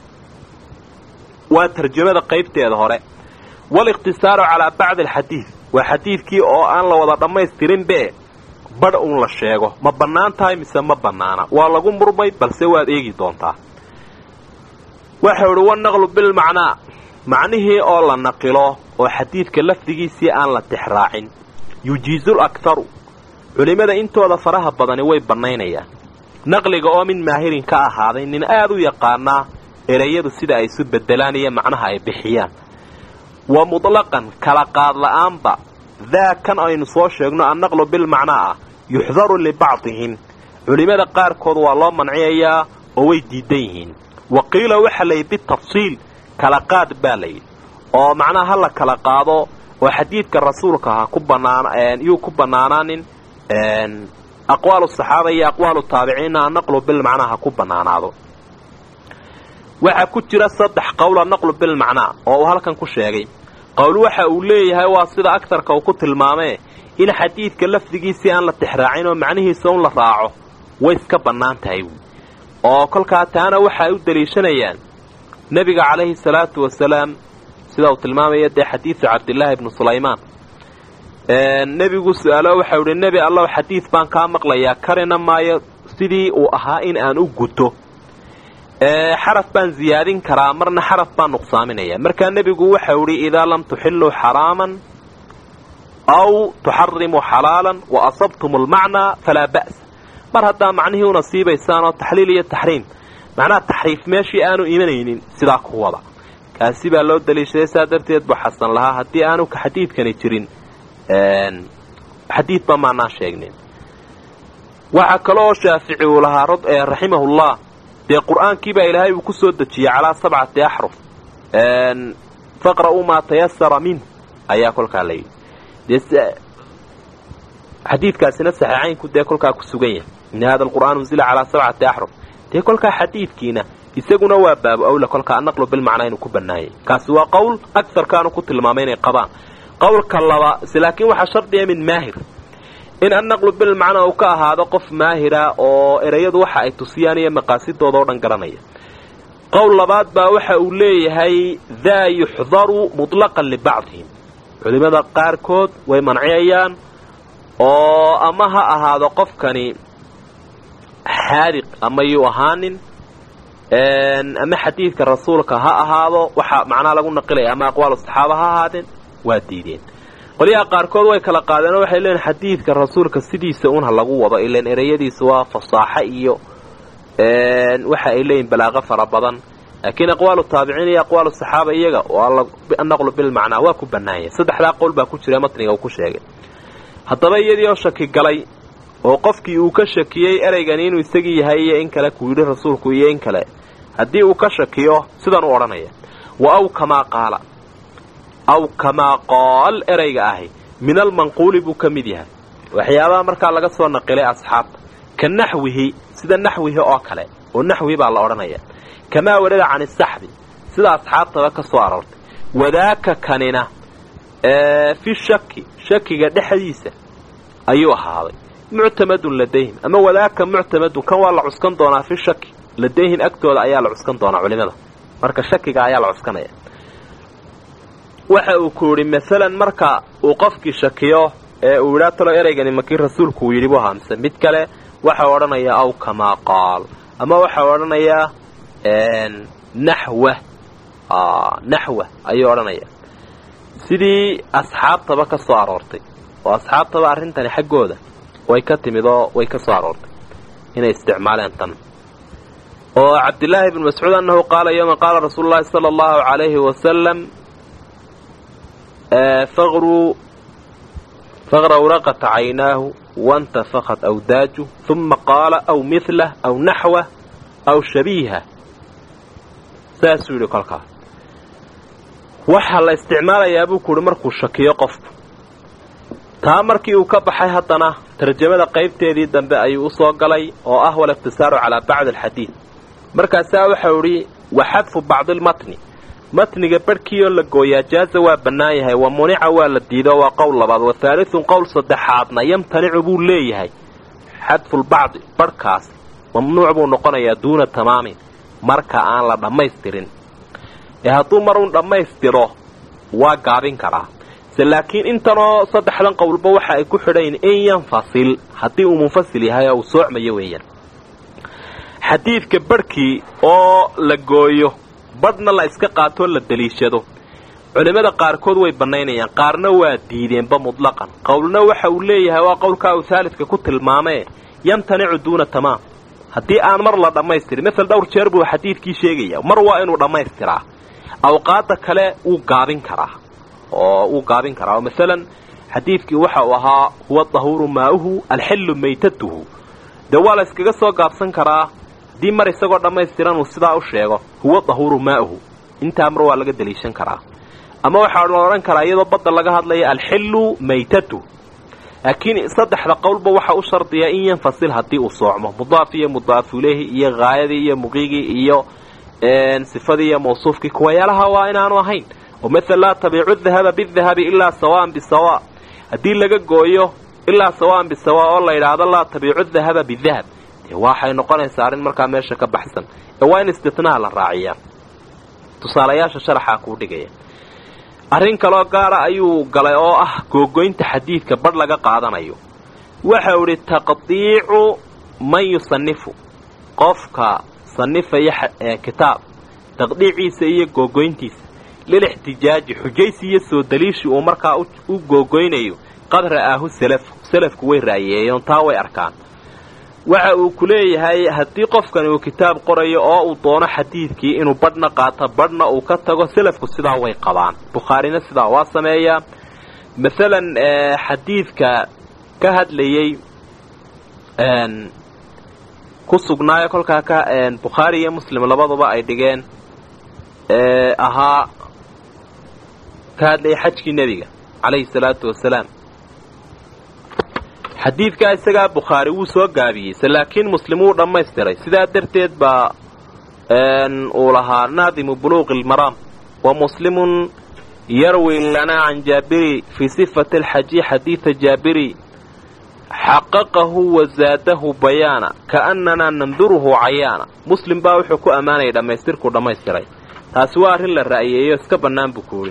waa tarjumada qaybteeda hore wal ikhtisaaru ala ba'd al hadith wa xadiidkii oo aan la wada dhameystirin be bar uun la sheego ma banaan tahay mise ma banaana waa lagu murmay balse waad eegi doontaa waxa uu wanaqlu bil macnaa معنيه أو لا نقله وحديث كلفدي سي أن لا تحراعين يجيز الأكثر علماء أنتوا هذا فرها بدني ويبنينيا نقل جاء من ماهر كهذا إن آذو يقارنا إلى يد السيدة يسب الدلانية معناها بحيان ومطلقا كلاقاد لأنبا ذا كان أي نصوص يقولون النقل بالمعنى يحذر لبعضهم علماء قار كود والله منعيا ويديدين وقيل وحلي بالتفصيل kala qaad baalay oo macnaha la kala qaado oo xadiidka rasuulka ku banaan ee uu ku banaanaanin een aqwaalu saxaaba iyo aqwaalu taabiciina naqlu bil macnaha ku banaanaado waxa ku jira saddex qowl naqlu bil macna oo halkan ku sheegay qowl waxa uu leeyahay waa sida aktarka uu ku tilmaamay in xadiidka lafdigiisa aan la tixraacin oo macnihiisa uu la raaco way iska banaan tahay oo kolka taana waxa ay u daliishanayaan nabiga calayhi salaatu wasalaam sida uu tilmaamay ee xadiis Abdullah ibn Sulaymaan ee nabigu su'aalo waxa uu nabi Allah xadiis baan ka maqlayaa karina maayo sidii uu ahaa in aan u guto ee xaraf baan ziyaadin karaa marna xaraf baan nuqsaaminaya marka nabigu waxa uu yiri idaa lam tuhillu haraman aw tuharrimu halalan wa asabtum al-ma'na fala ba's mar hadda macnihi uu nasiibaysan oo taxliil iyo tahriim macna tahriif meeshii aanu iimanaynin sida ku wada kaasi baa loo daliishaday sadarteed bu xasan laha hadii aanu ka xadiidkani jirin een xadiid ba maana sheegnin waxa kale oo Shaafici uu lahaa rad ee rahimahullah de quraanki ba ilaahay uu ku soo dajiyay ala sab'ati ahruf een faqra'u ma tayassara min ayaa kulka leey des xadiidkaasina saxiixayn ku de kulka ku sugan yahay in hada alquran unzila ala sab'ati ahruf de kulka xadiidkiina isaguna waa baab awla kulka naqlu bil macna inuu ku banaayay kaasi waa qowl akthar kaanu ku tilmaamay inay qabaan qowlka laba laakiin waxa shardiya min maahir in an naqlu bil macna uu ka ahaado qof maahira oo erayadu waxa ay tusiyaan iyo maqaasidooda oo dhan garanaya qowl labaad baa waxa uu leeyahay dha yuhdaru mutlaqan li ba'dihim culimada qaar kood way manciyayaan oo ama ha ahaado qofkani xaariq ama yu ahaanin een ama xadiidka rasuulka ha ahaado waxa macna lagu naqilay ama aqwaal saxaaba ha ahaadeen waa diideen qoliya qaar kood way kala qaadeen waxay leeyihiin xadiidka rasuulka sidiisa uun lagu wado ileen erayadiisa waa fasaaxa iyo een waxa ay leeyihiin balaaqa fara badan laakiin aqwaal taabiciin iyo aqwaal saxaaba iyaga waa naqlu bil macna waa ku banaayay saddexda qowl baa ku jira matniga uu ku sheegay haddaba iyadii oo shaki galay oo qofkii uu ka shakiyay eraygan inuu isagii yahay iyo in kale ku yiri rasuulku iyo in kale hadii uu ka shakiyo sidan u oranaya wa aw kama qaala aw kama qaal erayga ahi min al manqul bu kamid yahay waxyaabaha marka laga soo naqilay asxaab ka nahwihi sida nahwihi oo kale oo nahwi baa la oranaya kama warada aan sahbi sida asxaabta ka soo aroortay wadaaka kanina ee fi shaki shakiga dhaxdiisa ayuu ahaaday معتمد لديهم أما وذاك معتمد كان والله عسكن دونا في الشك لديهم أكتود أيال عسكن دونا علماء مركا الشك أيال عسكن أيال وحا كوري مثلا مركا وقفك شكيه ولا ترى إريجاني مكير رسول كويري بوها مسميت كله وحا ورنا يا أو كما قال أما وحا ورنا يا نحوه آه نحوه أي ورنا يا سيدي أصحاب طبقة صارورتي وأصحاب طبقة أرنتني حقوده way ka timido way ka soo aroortay inay isticmaalaan tan oo Abdullah ibn Mas'ud annahu qala yawma qala Rasulullah sallallahu alayhi wa sallam faghru faghra raqat aynahu wa intafaqat awdaju thumma qala aw mithla aw nahwa aw shabiha saasuu kalka waxa la isticmaalayaa buu ku markuu shakiyo qofku taa markii uu ka baxay hadana tarjumada qaybteedii dambe ayuu u soo galay oo ah wal iftisaaru ala ba'd al hadith markaas waxa uu ri waxadfu ba'd al matni matniga barkiyo la gooyaa jaaza waa banaayahay wa munica waa la diido waa qowl labaad wa thalithun qowl saddexaadna yamtanicu buu leeyahay hadfu al ba'd barkaas mamnuuc buu noqonayaa duuna tamaami marka aan la dhameystirin ee haduu marun dhameystiro waa gaabin karaa laakiin intano saddexdan qowlba waxa ay ku xidhayn in yanfasil hadii uu munfasil yahay oo soocmayo weeyaan xadiidka barkii oo la gooyo badna la iska qaato la daliishado culimada qaar kood way banaynayaan qaarna waa diideenba mutlaqan qowlna waxa uu leeyahay waa qowlka uu thaalithka ku tilmaamay yamtanicu duuna tamaam hadii aan mar la dhameystirin mesela dhowr jeer buu xadiidkii sheegaya mar waa inuu dhameystiraa awqaada kale uu gaabin karaa oo uu gaabin karaa mesela xadiidkii waxa uu ahaa huwa tahuru maa'uhu alhillu maytatuhu dawala iskaga soo gaabsan karaa di mar isagoo dhameystiran uu sidaa u sheego huwa tahuru maa'uhu inta amro waa laga daliishan karaa ama waxa la oran karaa iyadoo badda laga hadlayo alhillu maytatuhu laakiin saddexda qowlba waxa u shardiya in yanfasil hadii uu soocmo mudaaf iyo mudaaf ilayhi iyo gaayadii iyo muqiigi iyo een sifadii iyo mawsuufkii kuwayaalaha waa inaanu ahayn oo maala laa tabiicu dahaba bidahabi ilaa sawaan bisawaa haddii laga gooyo ilaa sawaan bisawaa oo la yidhaahdo laa tabiicu dahaba bidahab dee waxay noqonaysaa arrin markaa meesha ka baxsan ee waa in istitnaa la raaciyaa tusaalayaasha sharaxaa kuu dhigaya arrin kaloo gaara ayuu galay oo ah googoynta xadiidka badh laga qaadanayo waxau idhi taqdiicu man yusanifu qofka sanifaya kitaab taqdiiciisa iyo googoyntiisa lilixtijaaji xujaysi iyo soo daliishi uu markaa u googoynayo qad ra'aahu salafu salafku way ra'yeeyoon taa way arkaan waxa uu ku leeyahay haddii qofkani uu kitaab qorayo oo uu doono xadiidkii inuu badhna qaato badhna uu ka tago salafku sidaa way qabaan bukhaarina sidaa waa sameeyaa maalan xadiidka ka hadlayey ku sugnaayo kolkaa ka bukhaari iyo muslim labaduba ay dhigeen ahaa ka hadlayay xajkii nebiga calayhi salaatu wasalaam xadiidkaa isagaa bukhaari wuu soo gaabiyey se laakiin muslim wuu dhammaystiray sidaa darteed baa uu lahaa naadimu buluuqi lmaraam wa muslimun yarwi lanaa can jaabiri fii sifati alxaji xadiida jaabiri xaqaqahu wazaadahu bayaana kaannanaa nanduruhu cayaana muslim baa wuxuu ku ammaanayay dhammaystirkuu dhammaystiray taasi waa arrin la ra'yeeyo iska bannaan buu ku yidhi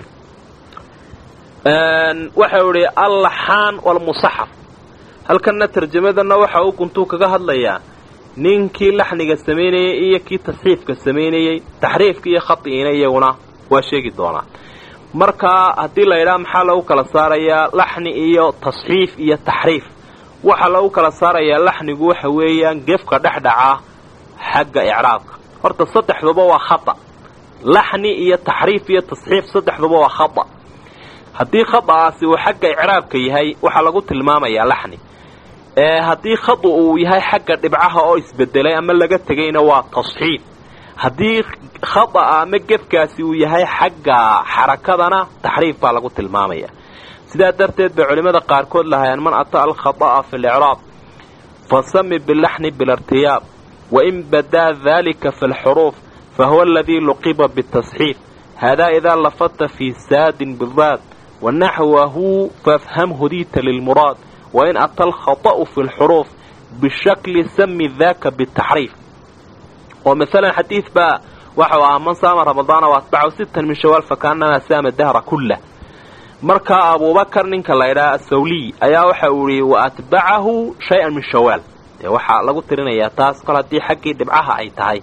waxau idhi allaxaan walmusaxaf halkanna tarjamadanna waxa uu guntuu kaga hadlayaa ninkii laxniga samaynayey iyo kii tasxiifka samaynayey taxriifka iyo khati'ina iyaguna waa sheegi doonaa markaa haddii la yidhaha maxaa lagu kala saarayaa laxni iyo tasxiif iyo taxriif waxaa lagu kala saarayaa laxnigu waxa weeyaan gefka dhexdhaca xagga icraabka horta saddexduba waa khata laxni iyo taxriif iyo tasxiif saddexduba waa khata haddii khata'aasi uu xagga icraabka yahay waxaa lagu tilmaamayaa laxni haddii khadu uu yahay xagga dhibcaha oo isbedelay ama laga tegayna waa tasxiif haddii khata'a ama gefkaasi uu yahay xagga xarakadana taxriif baa lagu tilmaamaya sidaa darteed bay culimmada qaarkood lahayaan man ataa alkhata'a fi licraab fasami bilaxni bilartiyaab wain badaa dalika fi lxuruuf fahuwa aladii luqiba bitasxiif haadaa idaa lafadta fii saadin bidaad wanaxwahu fafham hudiita lilmuraad wain ata alkhata'u fi lxuruuf bishakli sami daka bitaxriif oo maalan xadiid baa waxau ahaa man saama ramadaana waatbacahu sittan min shawaal fakaanamaa saama dahra kullah markaa abubakar ninka la ydhaha asawliy ayaa waxa uu ihi wa atbacahu shay-an min shawaal dee waxaa lagu tirinayaa taas kol haddii xaggii dhibcaha ay tahay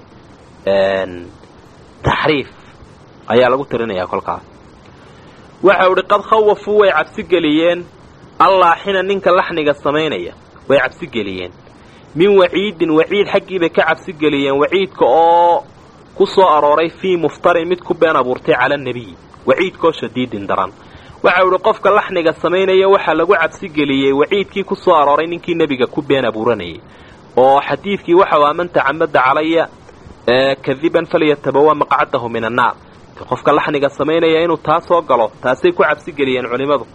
taxriif ayaa lagu tirinayaa kolkaas waxau ihi qad khawafuu way cabsigeliyeen allaaxina ninka laxniga samaynaya way cabsigeliyeen min waciidin waciid xaggii bay ka cabsigeliyeen waciidka oo ku soo arooray fii muftarin mid ku been abuurtay cala nebiy waciidkaoo shadiidin daran waxau idhi qofka laxniga samaynaya waxaa lagu cabsigeliyey waciidkii ku soo arooray ninkii nebiga ku been abuuranayay oo xadiidkii waxau aa man tacamada calaya kadiban falyatabawa maqcadahu min annaar qofka laxniga samaynaya inuu taa soo galo taasay ku cabsigeliyeen culimmadu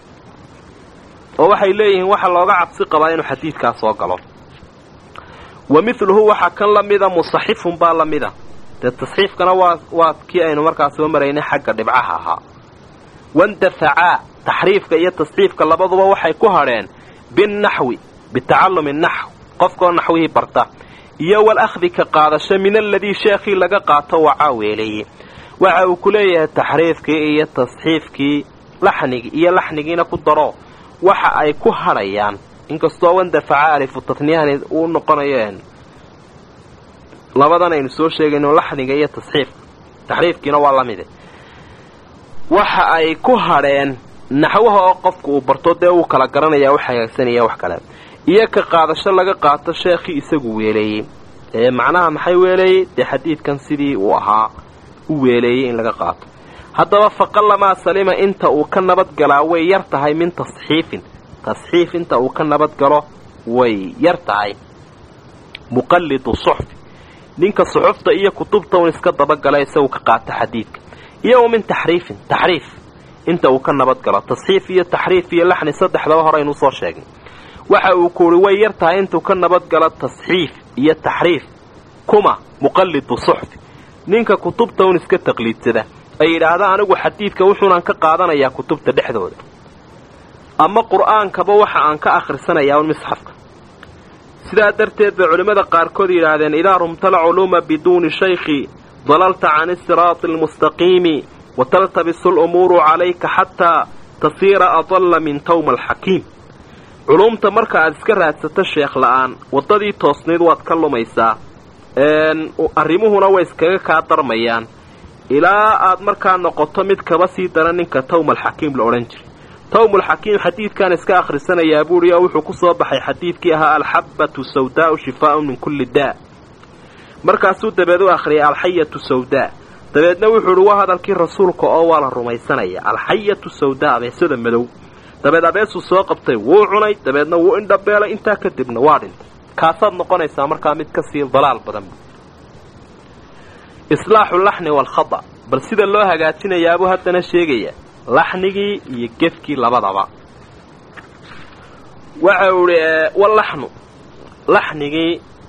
oo waxay leeyihiin waxa looga cabsi qabaa inuu xadiidkaa soo galo wa miluhu waxaa kan la mida musaxifun baa la mida dee tasxiifkana waa waa kii aynu markaa soo maraynay xagga dhibcaha ahaa wandafacaa taxriifka iyo tasxiifka labaduba waxay ku hadheen binnaxwi bitacallumi naxw qofkaoo naxwihii barta iyo walakhdi ka qaadasho min aladii sheekhii laga qaato wacaa weeleeye waxa uu ku leeyahay taxriifkii iyo tasxiifkii laxnigi iyo laxnigiina ku daro waxa ay ku hadhayaan inkastoo wandafaca alifu tatniyahani uu noqonayo labadan aynu soo sheegayno laxniga iyo tasxiifka taxriifkiina waa lamide waxa ay ku hadheen naxwaha oo qofku uu barto dee uu kala garanayaa wax hagaagsanaya wax kale iyo ka qaadasho laga qaato sheekhii isagu weeleeyey ee macnaha maxay weeleeyey dee xadiidkan sidii uu ahaa u weeleeyey in laga qaato haddaba faqalamaa salima inta uu ka nabadgalaa way yar tahay min tasxiifin tasxiif inta uu ka nabadgalo way yar tahay muqallidu suxfi ninka suxufta iyo kutubta un iska dabagala isagu ka qaato xadiidka iyo min taxriifin taxriif inta uu ka nabadgalo tasxiif iyo taxriif iyo laxni saddexdaba horeynu soo sheegnay waxa uu kuuri way yar tahay intuu ka nabadgalo tasxiif iyo taxriif kuma muqallidu suxfi ninka kutubta un iska taqliidsada ay yidhaahda anigu xadiidka wuxuunaan ka qaadanayaa kutubta dhexdooda ama qur'aankaba waxa aan ka akhrisanayaa un misxafka sidaa darteed bay culimmada qaarkood yidhaahdeen idaa rumta alculuuma biduuni shaykhi dalalta can isiraati almustaqiimi wa taltabisu alumuuru calayka xataa tasiira adalla min tawma alxakiim culumta marka aad iska raadsato sheekh la'aan waddadii toosnayd waad ka lumaysaa arrimuhuna way iskaga kaa darmayaan ilaa aad markaa noqoto mid kaba sii dara ninka tawma alxakiim la odhan jiray tawma alxakiim xadiidkaan iska akhrisanayaa buuhi oo wuxuu ku soo baxay xadiidkii ahaa alxabbatu sawdaa'u shifaa'un min kulli daa markaasuu dabeed u akhriyay alxayatu sawdaa dabeedna wuxuu idhi waa hadalkii rasuulka oo waa la rumaysanaya alxayatu sawdaa abeesada madow dabeed abeesuu soo qabtay wuu cunay dabeedna wuu indhabeelay intaa kadibna waa dhintay kaasaad noqonaysaa markaa mid ka sii dalaal badan islaaxu laxni waalkhata bal sida loo hagaajinayaabuu haddana sheegaya laxnigii iyo gefkii labadaba waxa uu idhi walaxnu laxnigii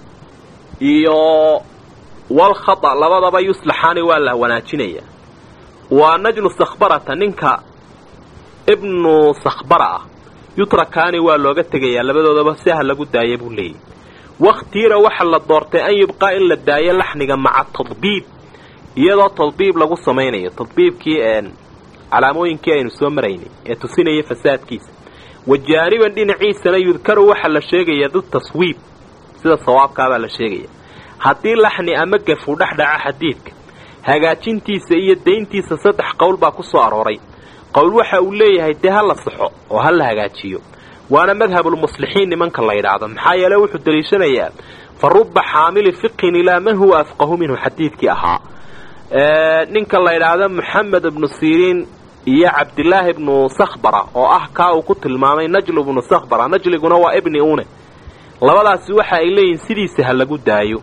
iyo walkhata labadaba yuslaxaani waa la wanaajinaya waa najlu sakhbarata ninka ibnu sakhbara ah yutrakaani waa looga tegayaa labadoodaba si ah lagu daaya buu leeyahy wakhtiira waxa la doortay an yubqaa in la daayo laxniga maca tadbiib iyadoo tadbiib lagu samaynayo tadbiibkii calaamooyinkii aynu soo maraynay ee tusinaya fasaadkiisa wa jaaniban dhinaciisana yudkaru waxa la sheegaya du taswiib sida sawaabkaabaa la sheegaya haddii laxni ama gafu dhexdhaca xadiidka hagaajintiisa iyo dayntiisa saddex qowl baa ku soo arooray qowl waxa uu leeyahay dee ha la saxo oo ha la hagaajiyo waana madhabulmuslixiin nimanka la yidhaahdo maxaa yeele wuxuu daliishanayaa fa rubba xaamili fiqhin ilaa man huwa afqahu minhu xadiidkii ahaa ninka la yidhaahdo moxamed ibnu siriin iyo cabdilaahi ibnu sakhbara oo ah kaa uu ku tilmaamay najlu ibnu sakhbara najliguna waa ibni une labadaasi waxa ay leeyihin sidiisa ha lagu daayo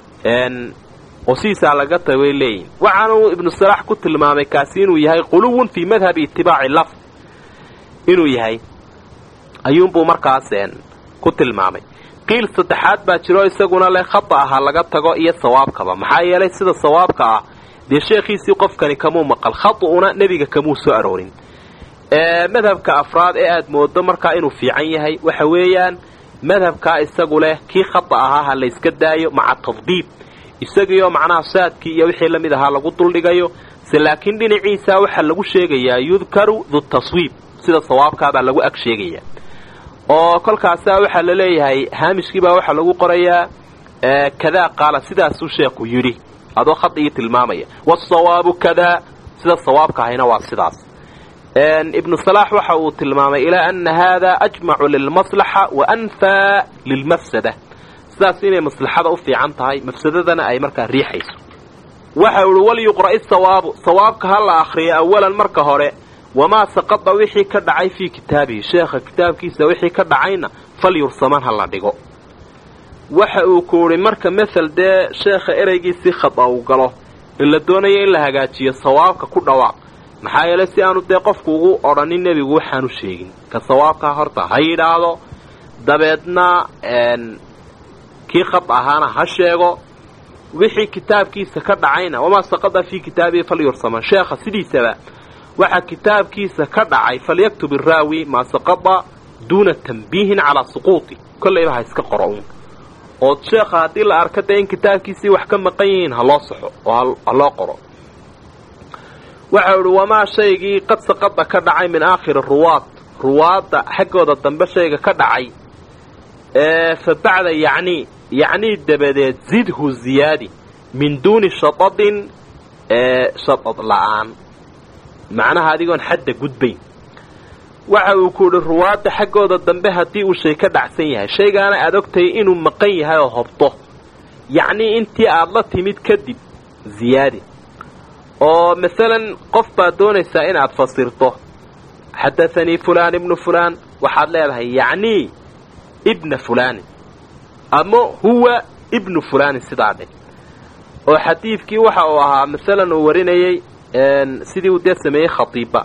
oo sidiisa ha laga tago way leeyihin waxaanuu ibnu salaax ku tilmaamay kaasi inuu yahay quluwun fii madhabi itibaaci lafd inuu yahay ayuunbuu markaas ku tilmaamay qiil saddexaad baa jiro isaguna leh khata aha laga tago iyo sawaabkaba maxaa yeelay sida sawaabka ah dee sheekhiisii qofkani kamuu maqal khatu'una nebiga kamuu soo aroorin madhabka afraad ee aad moodo markaa inuu fiican yahay waxa weeyaan madhabkaa isagu leh kii khata ahaa ha layska daayo maca tadbiib isagiioo macnaha saadkii iyo wixii la mid ahaa lagu duldhigayo se laakiin dhinaciisa waxaa lagu sheegayaa yudkaru du taswiib sida sawaabkaabaa lagu ag sheegaya oo kolkaasaa waxaa la leeyahay haamishkiibaa waxaa lagu qorayaa kadaa qaala sidaasuu sheekhu yidhi adoo khad ii tilmaamaya wasawaabu kadaa sida sawaabka ahayna waa sidaas ibnu salaax waxa uu tilmaamay ilaa ana haada ajmacu lilmaslaxa wa anfaa lilmafsada sidaas inay maslaxada u fiican tahay mafsadadana ay markaa riixayso waxa uu ihi walyuqra'i sawaabu sawaabka ha la akhriya awalan marka hore wamaa saqada wixii ka dhacay fii kitaabihi sheekha kitaabkiisa wixii ka dhacayna falyursaman ha la dhigo waxa uu ku idhi marka mael dee sheekha ereygiisii khada uu galo in la doonayo in la hagaajiyo sawaabka ku dhawaaq maxaa yeelay si aanu dee qofku ugu odhanin nebigu waxaanu sheegin ka sawaabkaa horta ha yidhaahdo dabeedna kii khad ahaana ha sheego wixii kitaabkiisa ka dhacayna wamaa saqada fii kitaabihi falyursaman sheekha sidiisaba waxaa kitaabkiisa ka dhacay falyaktub iraawi maa saqada duuna tanbiihin calaa suquuti kollayba ha iska qoro uun oo sheekha haddii la arka dee in kitaabkiisii wax ka maqan yihiin ha loo saxo oo ha loo qoro waxau idhi wamaa shaygii qad saqada ka dhacay min aakhiri ruwaad ruwaadda xaggooda dambe shayga ka dhacay fa bacda yacnii yacnii dabadeed zidhu ziyaadi min duuni shadadin shadad la'aan macnaha adigoon xadda gudbayn waxa uu ku idhi ruwaadda xaggooda dambe haddii uu shay ka dhacsan yahay shaygaana aad ogtahay inuu maqan yahay oo hobto yacnii intii aad la timid kadib ziyaadi oo masalan qof baad doonaysaa inaad fasirto xadathanii fulaan ibnu fulaan waxaad leedahay yacnii ibna fulaanin ama huwa ibnu fulaanin sidaa dheh oo xadiidkii waxa uu ahaa masalan uu warinayay sidii uu dee sameeyey khatiiba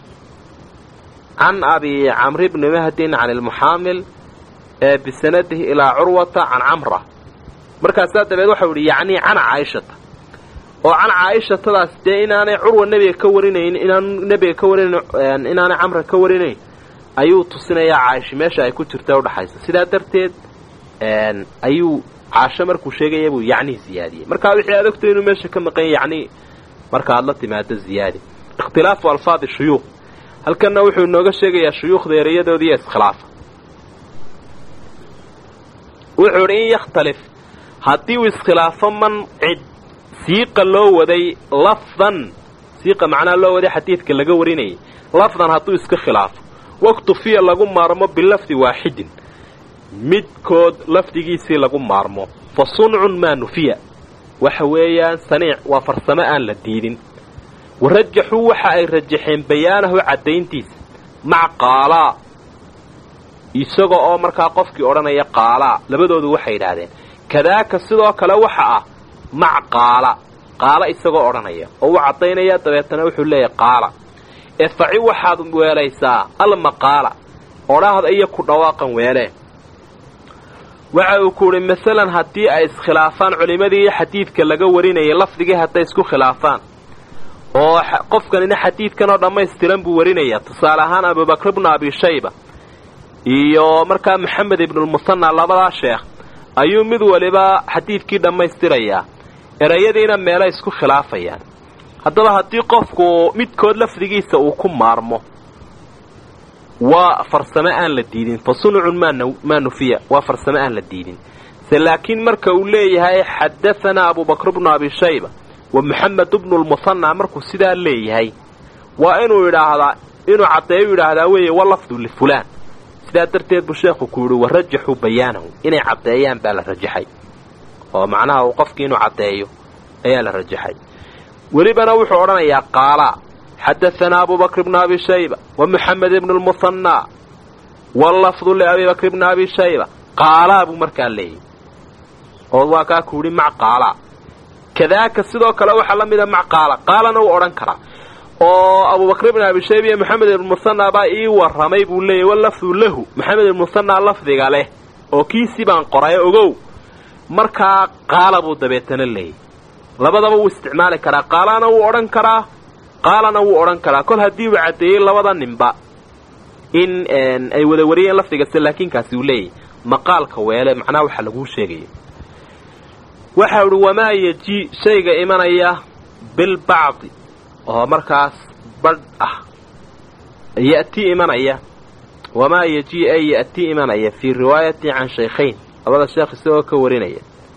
can abi camri bni mahdin can ilmuxaamil bisanadihi ilaa curwata can camra markaasaa dabeed waxau idhi yacnii cana caaishata oo can caaisha tadaas dee inaanay curwa nebiga ka warinayn inaan nebiga ka warinayn inaanay camra ka warinayn ayuu tusinayaa caaisha meesha ay ku jirta udhaxaysa sidaa darteed ayuu caasho markuu sheegaya buu yacni ziyaadiyey markaa wixii aad ogtay inuu meesha ka maqan yacni marka aad la timaado ziyaadi ikhtilaafu alfaadi shuyuukh halkanna wuxuu inooga sheegayaa shuyuukhda erayadoodii iyo iskhilaafa wuxuu idhi in yakhtalif haddii uu iskhilaafo man cid siiqa loo waday lafdan siiqa macnaa loo waday xadiidka laga warinayay lafdan hadduu iska khilaafo waktufiya lagu maarmo bilafdi waaxidin midkood lafdigiisii lagu maarmo fa suncun maa nufiya waxa weeyaan saniic waa farsamo aan la diidin warajaxuu waxa ay rajaxeen bayaanahu caddayntiisa maca qaalaa isaga oo markaa qofkii odhanaya qaalaa labadoodu waxay yidhaahdeen kadaaka sidoo kale waxa ah maca qaala qaala isagoo odhanaya oo uu caddaynaya dabeetana wuxuu leeyahay qaala ee faci waxaad weelaysaa almaqaala odhaahda iyo ku dhawaaqan weelee waxa uu ku uhi masalan haddii ay iskhilaafaan culimmadii xadiidka laga warinayay lafdigii hadday isku khilaafaan oo qofkanina xadiidkan oo dhammaystiran buu warinayaa tusaale ahaan abubakr ibnu abi shayba iyo markaa maxamed ibnulmusanna labadaa sheekh ayuu mid waliba xadiidkii dhammaystirayaa erayadiina meelo isku khilaafayaan haddaba haddii qofku midkood lafdigiisa uu ku maarmo waa farsamo aan la diidin fa sunucun maa nufiya waa farsamo aan la diidin se laakiin marka uu leeyahay xadaanaa abubakr ibnu abi shayba wa maxamed ibnulmusanna markuu sidaa leeyahay waa inuu idhaahdaa inuu caddeeyu yidhaahdaa weeye wa lafdu lifulaan sidaa darteed buu sheekhu ku yidhi warajaxuu bayaanahu inay caddeeyaan baa la rajaxay oo macnaha uu qofkii inuu caddeeyo ayaa la rajaxay welibana wuxuu odhanayaa qaalaa xadaanaa abubakr ibnu abi shayba wa maxamed ibnulmusanna wallafdu liabibakr ibni abi shayba qaalaa buu markaa leeyahy oo waa kaa ku yidhi mac qaalaa kadaaka sidoo kale waxaa la mida mac qaala qaalana wuu odhan karaa oo abubakr ibn abi shayba iyo maxamed ibnulmusanna baa ii warramay buu leeyahy wallafdu lahu maxamed ibnulmusanna lafdiga leh oo kiisii baan qoray ogow markaa qaala buu dabeetana leeyahy labadaba wuu isticmaali karaa qaalana wuu odhan karaa qaalana wuu odhan karaa kol haddii uu caddeeyey labada ninba in ay wada wariyeen lafdigase laakiinkaasi uu leeyahy maqaalka weele macnaha waxa laguu sheegaya waxau idhi wamaa yeji shayga imanaya bilbacdi oo markaas badh ah ya'tii imanaya wamaa yeji ay ya'tii imanaya fii riwaayati can shaykhayn labada sheekh isagoo ka warinaya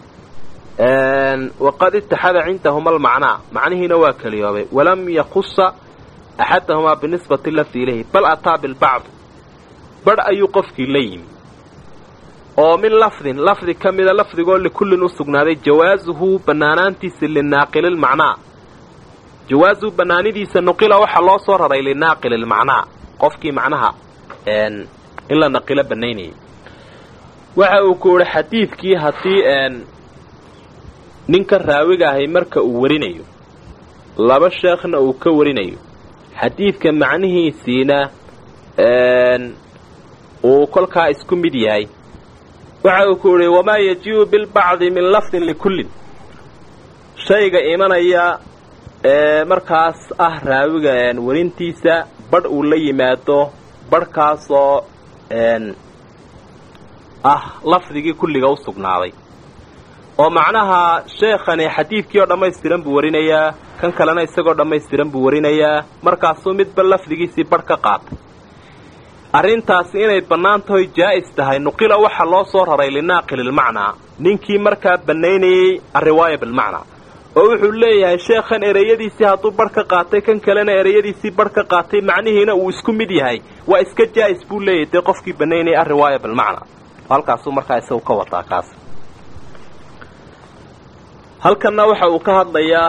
waqad itaxada cindahuma almacnaa macnihiina waa keliyoobay walam yakusa axadahumaa binisbati lafdi ilayhi bal ataa bilbacdi badh ayuu qofkii la yimi oo min lafdin lafdi ka mida lafdigoo likullin u sugnaaday jawaasuhu bannaanaantiisa linaaqililmacnaa jawaasuhu bannaanidiisa nuqila waxaa loo soo raray linaaqililmacnaa qofkii macnaha in la naqilo bannaynayay waxa uu ku idhi xadiidkii haddii ninka raawiga ahay marka uu warinayo laba sheekhna uu ka warinayo xadiidka macnihiisiina uu kolkaa isku mid yahay waxa uu ku idhi wamaa yajiu bilbacdi min lafdin likullin shayga imanaya ee markaas ah raawiga warintiisa badh uu la yimaado badhkaasoo ah lafdigii kulliga u sugnaaday oo macnaha sheekhani xadiidkii oo dhammaystiran buu warinayaa kan kalena isagoo dhammaystiran buu warinayaa markaasuu midba lafdigiisii badh ka qaatay arrintaasi inay bannaan tahoy jaa'is tahay nuqila waxa loo soo raray linaaqililmacnaa ninkii markaa bannaynayey alriwaaya bilmacnaa oo wuxuu leeyahay sheekhan ereyadiisii hadduu badh ka qaatay kan kalena ereyadiisii badh ka qaatay macnihiina uu isku mid yahay waa iska jaa'is buu leeyahay dee qofkii bannaynayay alriwaaya bilmacnaa halkaasuu markaa isagu ka wataa kaas halkanna waxa uu ka hadlayaa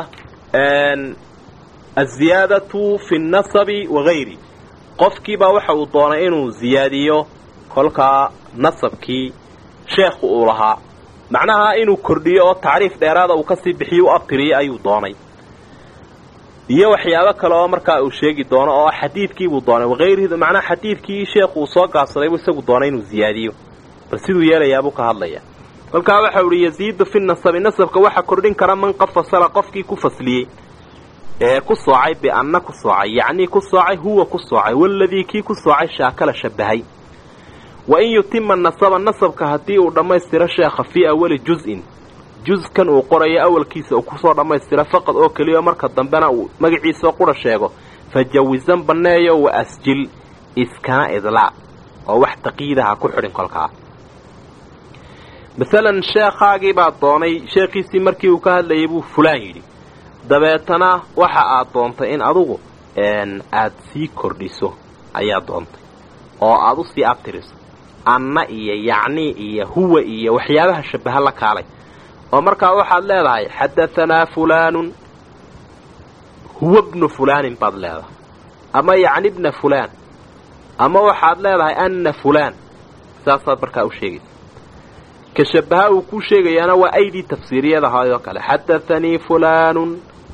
aziyaadatu fi nnasabi wagayri qofkiibaa waxa uu doonay inuu ziyaadiyo kolkaa nasabkii sheekhu uu lahaa macnaha inuu kordhiyo oo tacriif dheeraada uu kasii bixiyo u abtiriyo ayuu doonay iyo waxyaabo kale oo markaa uu sheegi doono oo xadiidkiibuu doonay wagayrihidu macnaha xadiidkii sheekhu uu soo gaabsaday buu isagu doonay inuu ziyaadiyo bal siduu yeelayaabuu ka hadlaya kolkaa waxa uhi yaziidu fi nasabi nasabka waxa kordhin kara man qad fasala qofkii ku fasliyey ee ku soocay bianna ku soocay yacnii ku soocay huwa ku soocay waladii kii ku soocay shaakala shabahay wa in yutima nasaba nasabka haddii uu dhammaystiro sheekha fii awali juz-in juz-kan uu qorayo awalkiisa uu kusoo dhammaystiro faqad oo keliya marka dambena uu magaciisao qura sheego fajawisan banneeyo wa asjil iskana idlaac oo wax taqiidaha ku xidhin kolkaa masalan sheekhaagii baa doonay sheekhiisii markii uu ka hadlayay buu fulaan yidhi dabeetana waxa aad doontay in adugu aad sii kordhiso ayaa doontay oo aad u sii abtiriso anna iyo yacnii iyo huwa iyo waxyaabaha shabaha la kaalay oo markaa waxaad leedahay xadahanaa fulaanun huwa bnu fulaanin baad leedahay ama yacni bna fulaan ama waxaad leedahay anna fulaan saasaad markaa u sheegaysa ka shabaha uu kuu sheegayaana waa aydii tafsiiriyadahaayoo kale xadathanii fulaanun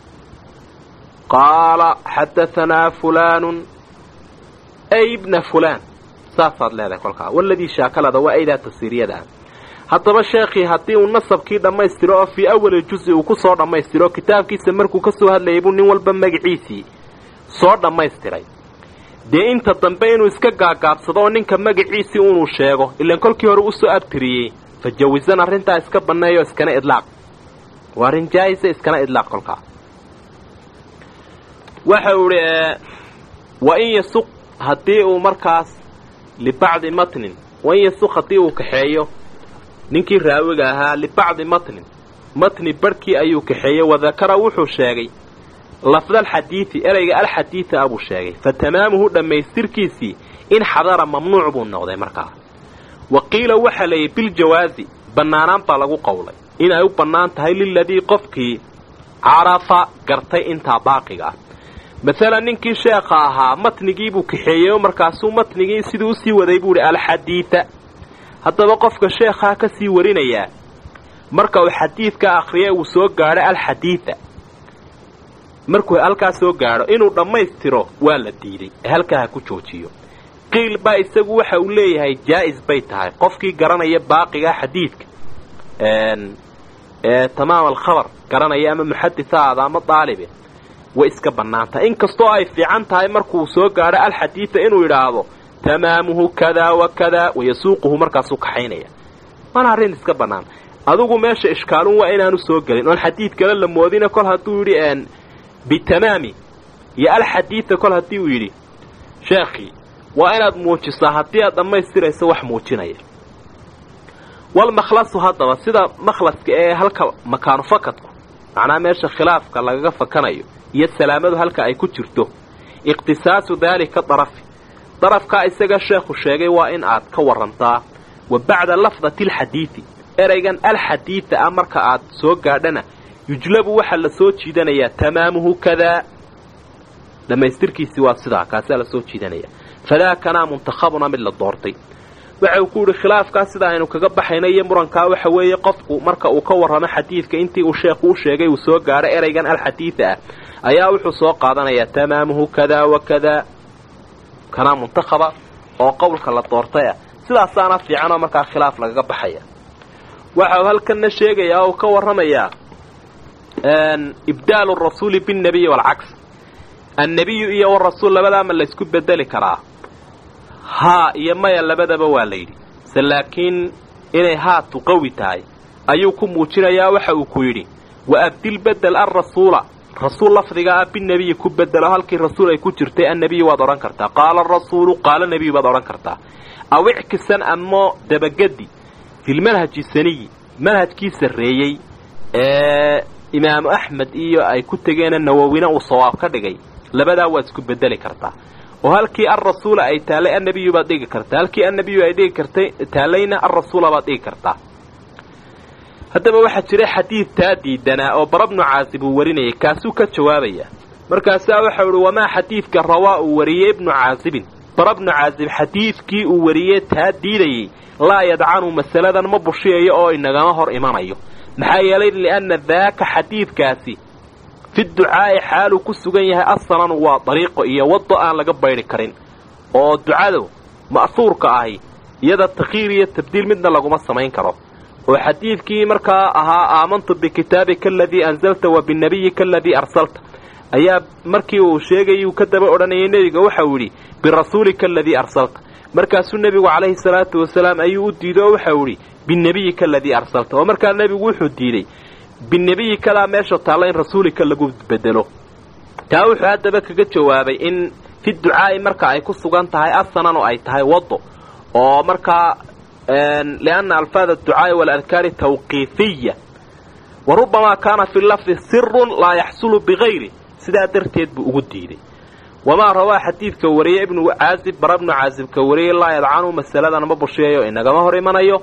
qaala xadahanaa fulaanun ay bna fulaan saasaad leedahay kolkaa waladii shaakalada waa aydaa tafsiiriyada ah haddaba sheekhii haddii uu nasabkii dhammaystiro oo fii awali juzi uu ku soo dhammaystiro kitaabkiisa markuu ka soo hadlayay buu nin walba magaciisii soo dhammaystiray dee inta dambe inuu iska gaagaabsado oo ninka magaciisii unuu sheego ilaan kolkii hore u soo abtiriyey fajawisan arrintaa iska banneeyo iskana idlaaq waa arrin jaa'isa iskana idlaaq kolkaa waxa uu idhi wa in yasuq haddii uu markaas libacdi matnin wa in yasuq haddii uu kaxeeyo ninkii raawiga ahaa libacdi matnin matni barhkii ayuu kaxeeyey wadakara wuxuu sheegay lafda alxadiidi ereyga alxadiida abuu sheegay fa tamaamuhu dhammaystirkiisii in xadara mamnuuc buu noqday markaa wa qiila waxaa layidhi biljawaazi bannaanaan baa lagu qowlay in ay u bannaan tahay liladii qofkii carafa gartay intaa baaqiga ah masalan ninkii sheekha ahaa matnigii buu kaxeeyey oo markaasuu matnigii siduu usii waday buu idhi alxadiida haddaba qofka sheekhaa ka sii warinayaa marka uu xadiidka akhriyay uu soo gaadho alxadiida markuu halkaa soo gaadho inuu dhammaystiro waa la diiday ee halkaa ha ku joojiyo qiil baa isagu waxa uu leeyahay jaa'is bay tahay qofkii garanaya baaqiga xadiidka ee tamaam alkhabar garanaya ama muxadis aada ama daalibe way iska bannaantahay inkastoo ay fiican tahay markuu soo gaadho alxadiida inuu yidhaahdo tamaamuhu kadaa wa kadaa wayasuuquhu markaasuu kaxaynaya waana arrin iska bannaan adigu meesha ishkaalun waa inaanu soo gelin oon xadiid kale la moodina kol hadduu yidhi bitamaami iyo alxadiida kol haddii uu yidhi sheekhii waa inaad muujisaa haddii aad dhammaystirayso wax muujinaya walmakhlasu haddaba sida makhlaska ee halka makaanu fakadku macnaa meesha khilaafka lagaga fakanayo iyo salaamadu halka ay ku jirto iqtisaasu daalika darafi darafkaa isaga sheekhu sheegay waa in aad ka warantaa wa bacda lafdati alxadiidi eraygan alxadiida ah marka aad soo gaadhana yujlabu waxaa la soo jiidanayaa tamaamuhu kadaa dhammaystirkiisii waa sidaa kaasaa la soo jiidanaya fadaakanaa muntakhabuna mid la doortay waxa uu ku yidhi khilaafkaa sida aynu kaga baxayna iyo murankaa waxa weeye qofku marka uu ka warramo xadiidka intii uu sheekhu u sheegay uu soo gaadho eraygan alxadiida ah ayaa wuxuu soo qaadanayaa tamaamuhu kadaa wa kadaa kanaa muntakhaba oo qowlka la doortay ah sidaasaana fiicanoo markaa khilaaf lagaga baxaya waxa uu halkanna sheegayaa oo ka warramayaa ibdaalu rasuuli binnabiyi waalcaks annebiyu iyo warasuul labadaama laysku bedeli karaa haa iyo maya labadaba waa la yidhi se laakiin inay haatu qawi tahay ayuu ku muujinayaa waxa uu ku yidhi wa abdil bedel alrasuula rasuul lafdiga ah binnebiyi ku bedelo halkii rasuul ay ku jirtay annebiyu waad odhan kartaa qaala arasuulu qaala nebiyu baad odhan kartaa aw ickisan amoo dabagedi filmanhaji saniyi manhajkii sarreeyey ee imaamu axmed iyo ay ku tegeena nawowina uu sawaab ka dhigay labadaa waad isku bedeli kartaa oo halkii alrasuula ay taallay annebiyu baad dhigi kartaa halkii annebiyu ay dhigi kartay taallayna alrasuula baad dhigi kartaa haddaba waxaa jira xadiid taa diidanaa oo bara bnu caasib uu warinayay kaasuu ka jawaabaya markaasaa waxau ihi wamaa xadiidka rawaa uu wariyey ibnu caasibin bara bnu caasib xadiidkii uu wariyey taa diidayey laa yadcanu masaladan ma bushiyayo oo inagama hor imanayo maxaa yeelay lianna daaka xadiidkaasi fi ducaa'i xaaluu ku sugan yahay asalanu waa dariiqo iyo waddo aan laga baydhi karin oo ducadu ma'huurka ahi iyada takhiir iyo tabdiil midna laguma samayn karo وحديثكي مركا أها آمنت بكتابك الذي أنزلت وبالنبيك الذي أرسلت أيا مركي وشيغي وكتب أوراني النبي وحوري برسولك الذي أرسلت مركا النبي عليه الصلاة والسلام أيو ديدو وحوري بالنبيك الذي أرسلت ومركا النبي وحو ديدي بالنبي كلا ماشا تعالين رسولك اللي بدلو تاوح هذا بك قد جوابي إن في الدعاء مركا أي كسوغان تهي أصنان وأي تهي وضو ومركا لأن ألفاظ الدعاء والأذكار توقيفية وربما كان في اللفظ سر لا يحصل بغيره سيدا درتيد بأقديني وما روى حديث كوري ابن عازب بر ابن عازب كوري الله يلعنه مسألة أنا مبشيه إنك ما هري منايو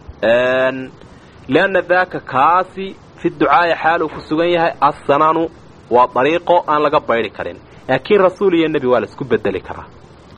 لأن ذاك كاسي في الدعاء حاله كسوغيه السنان وطريقه أن لقى بيري كرين لكن رسولي النبي والسكوب بدلي كرا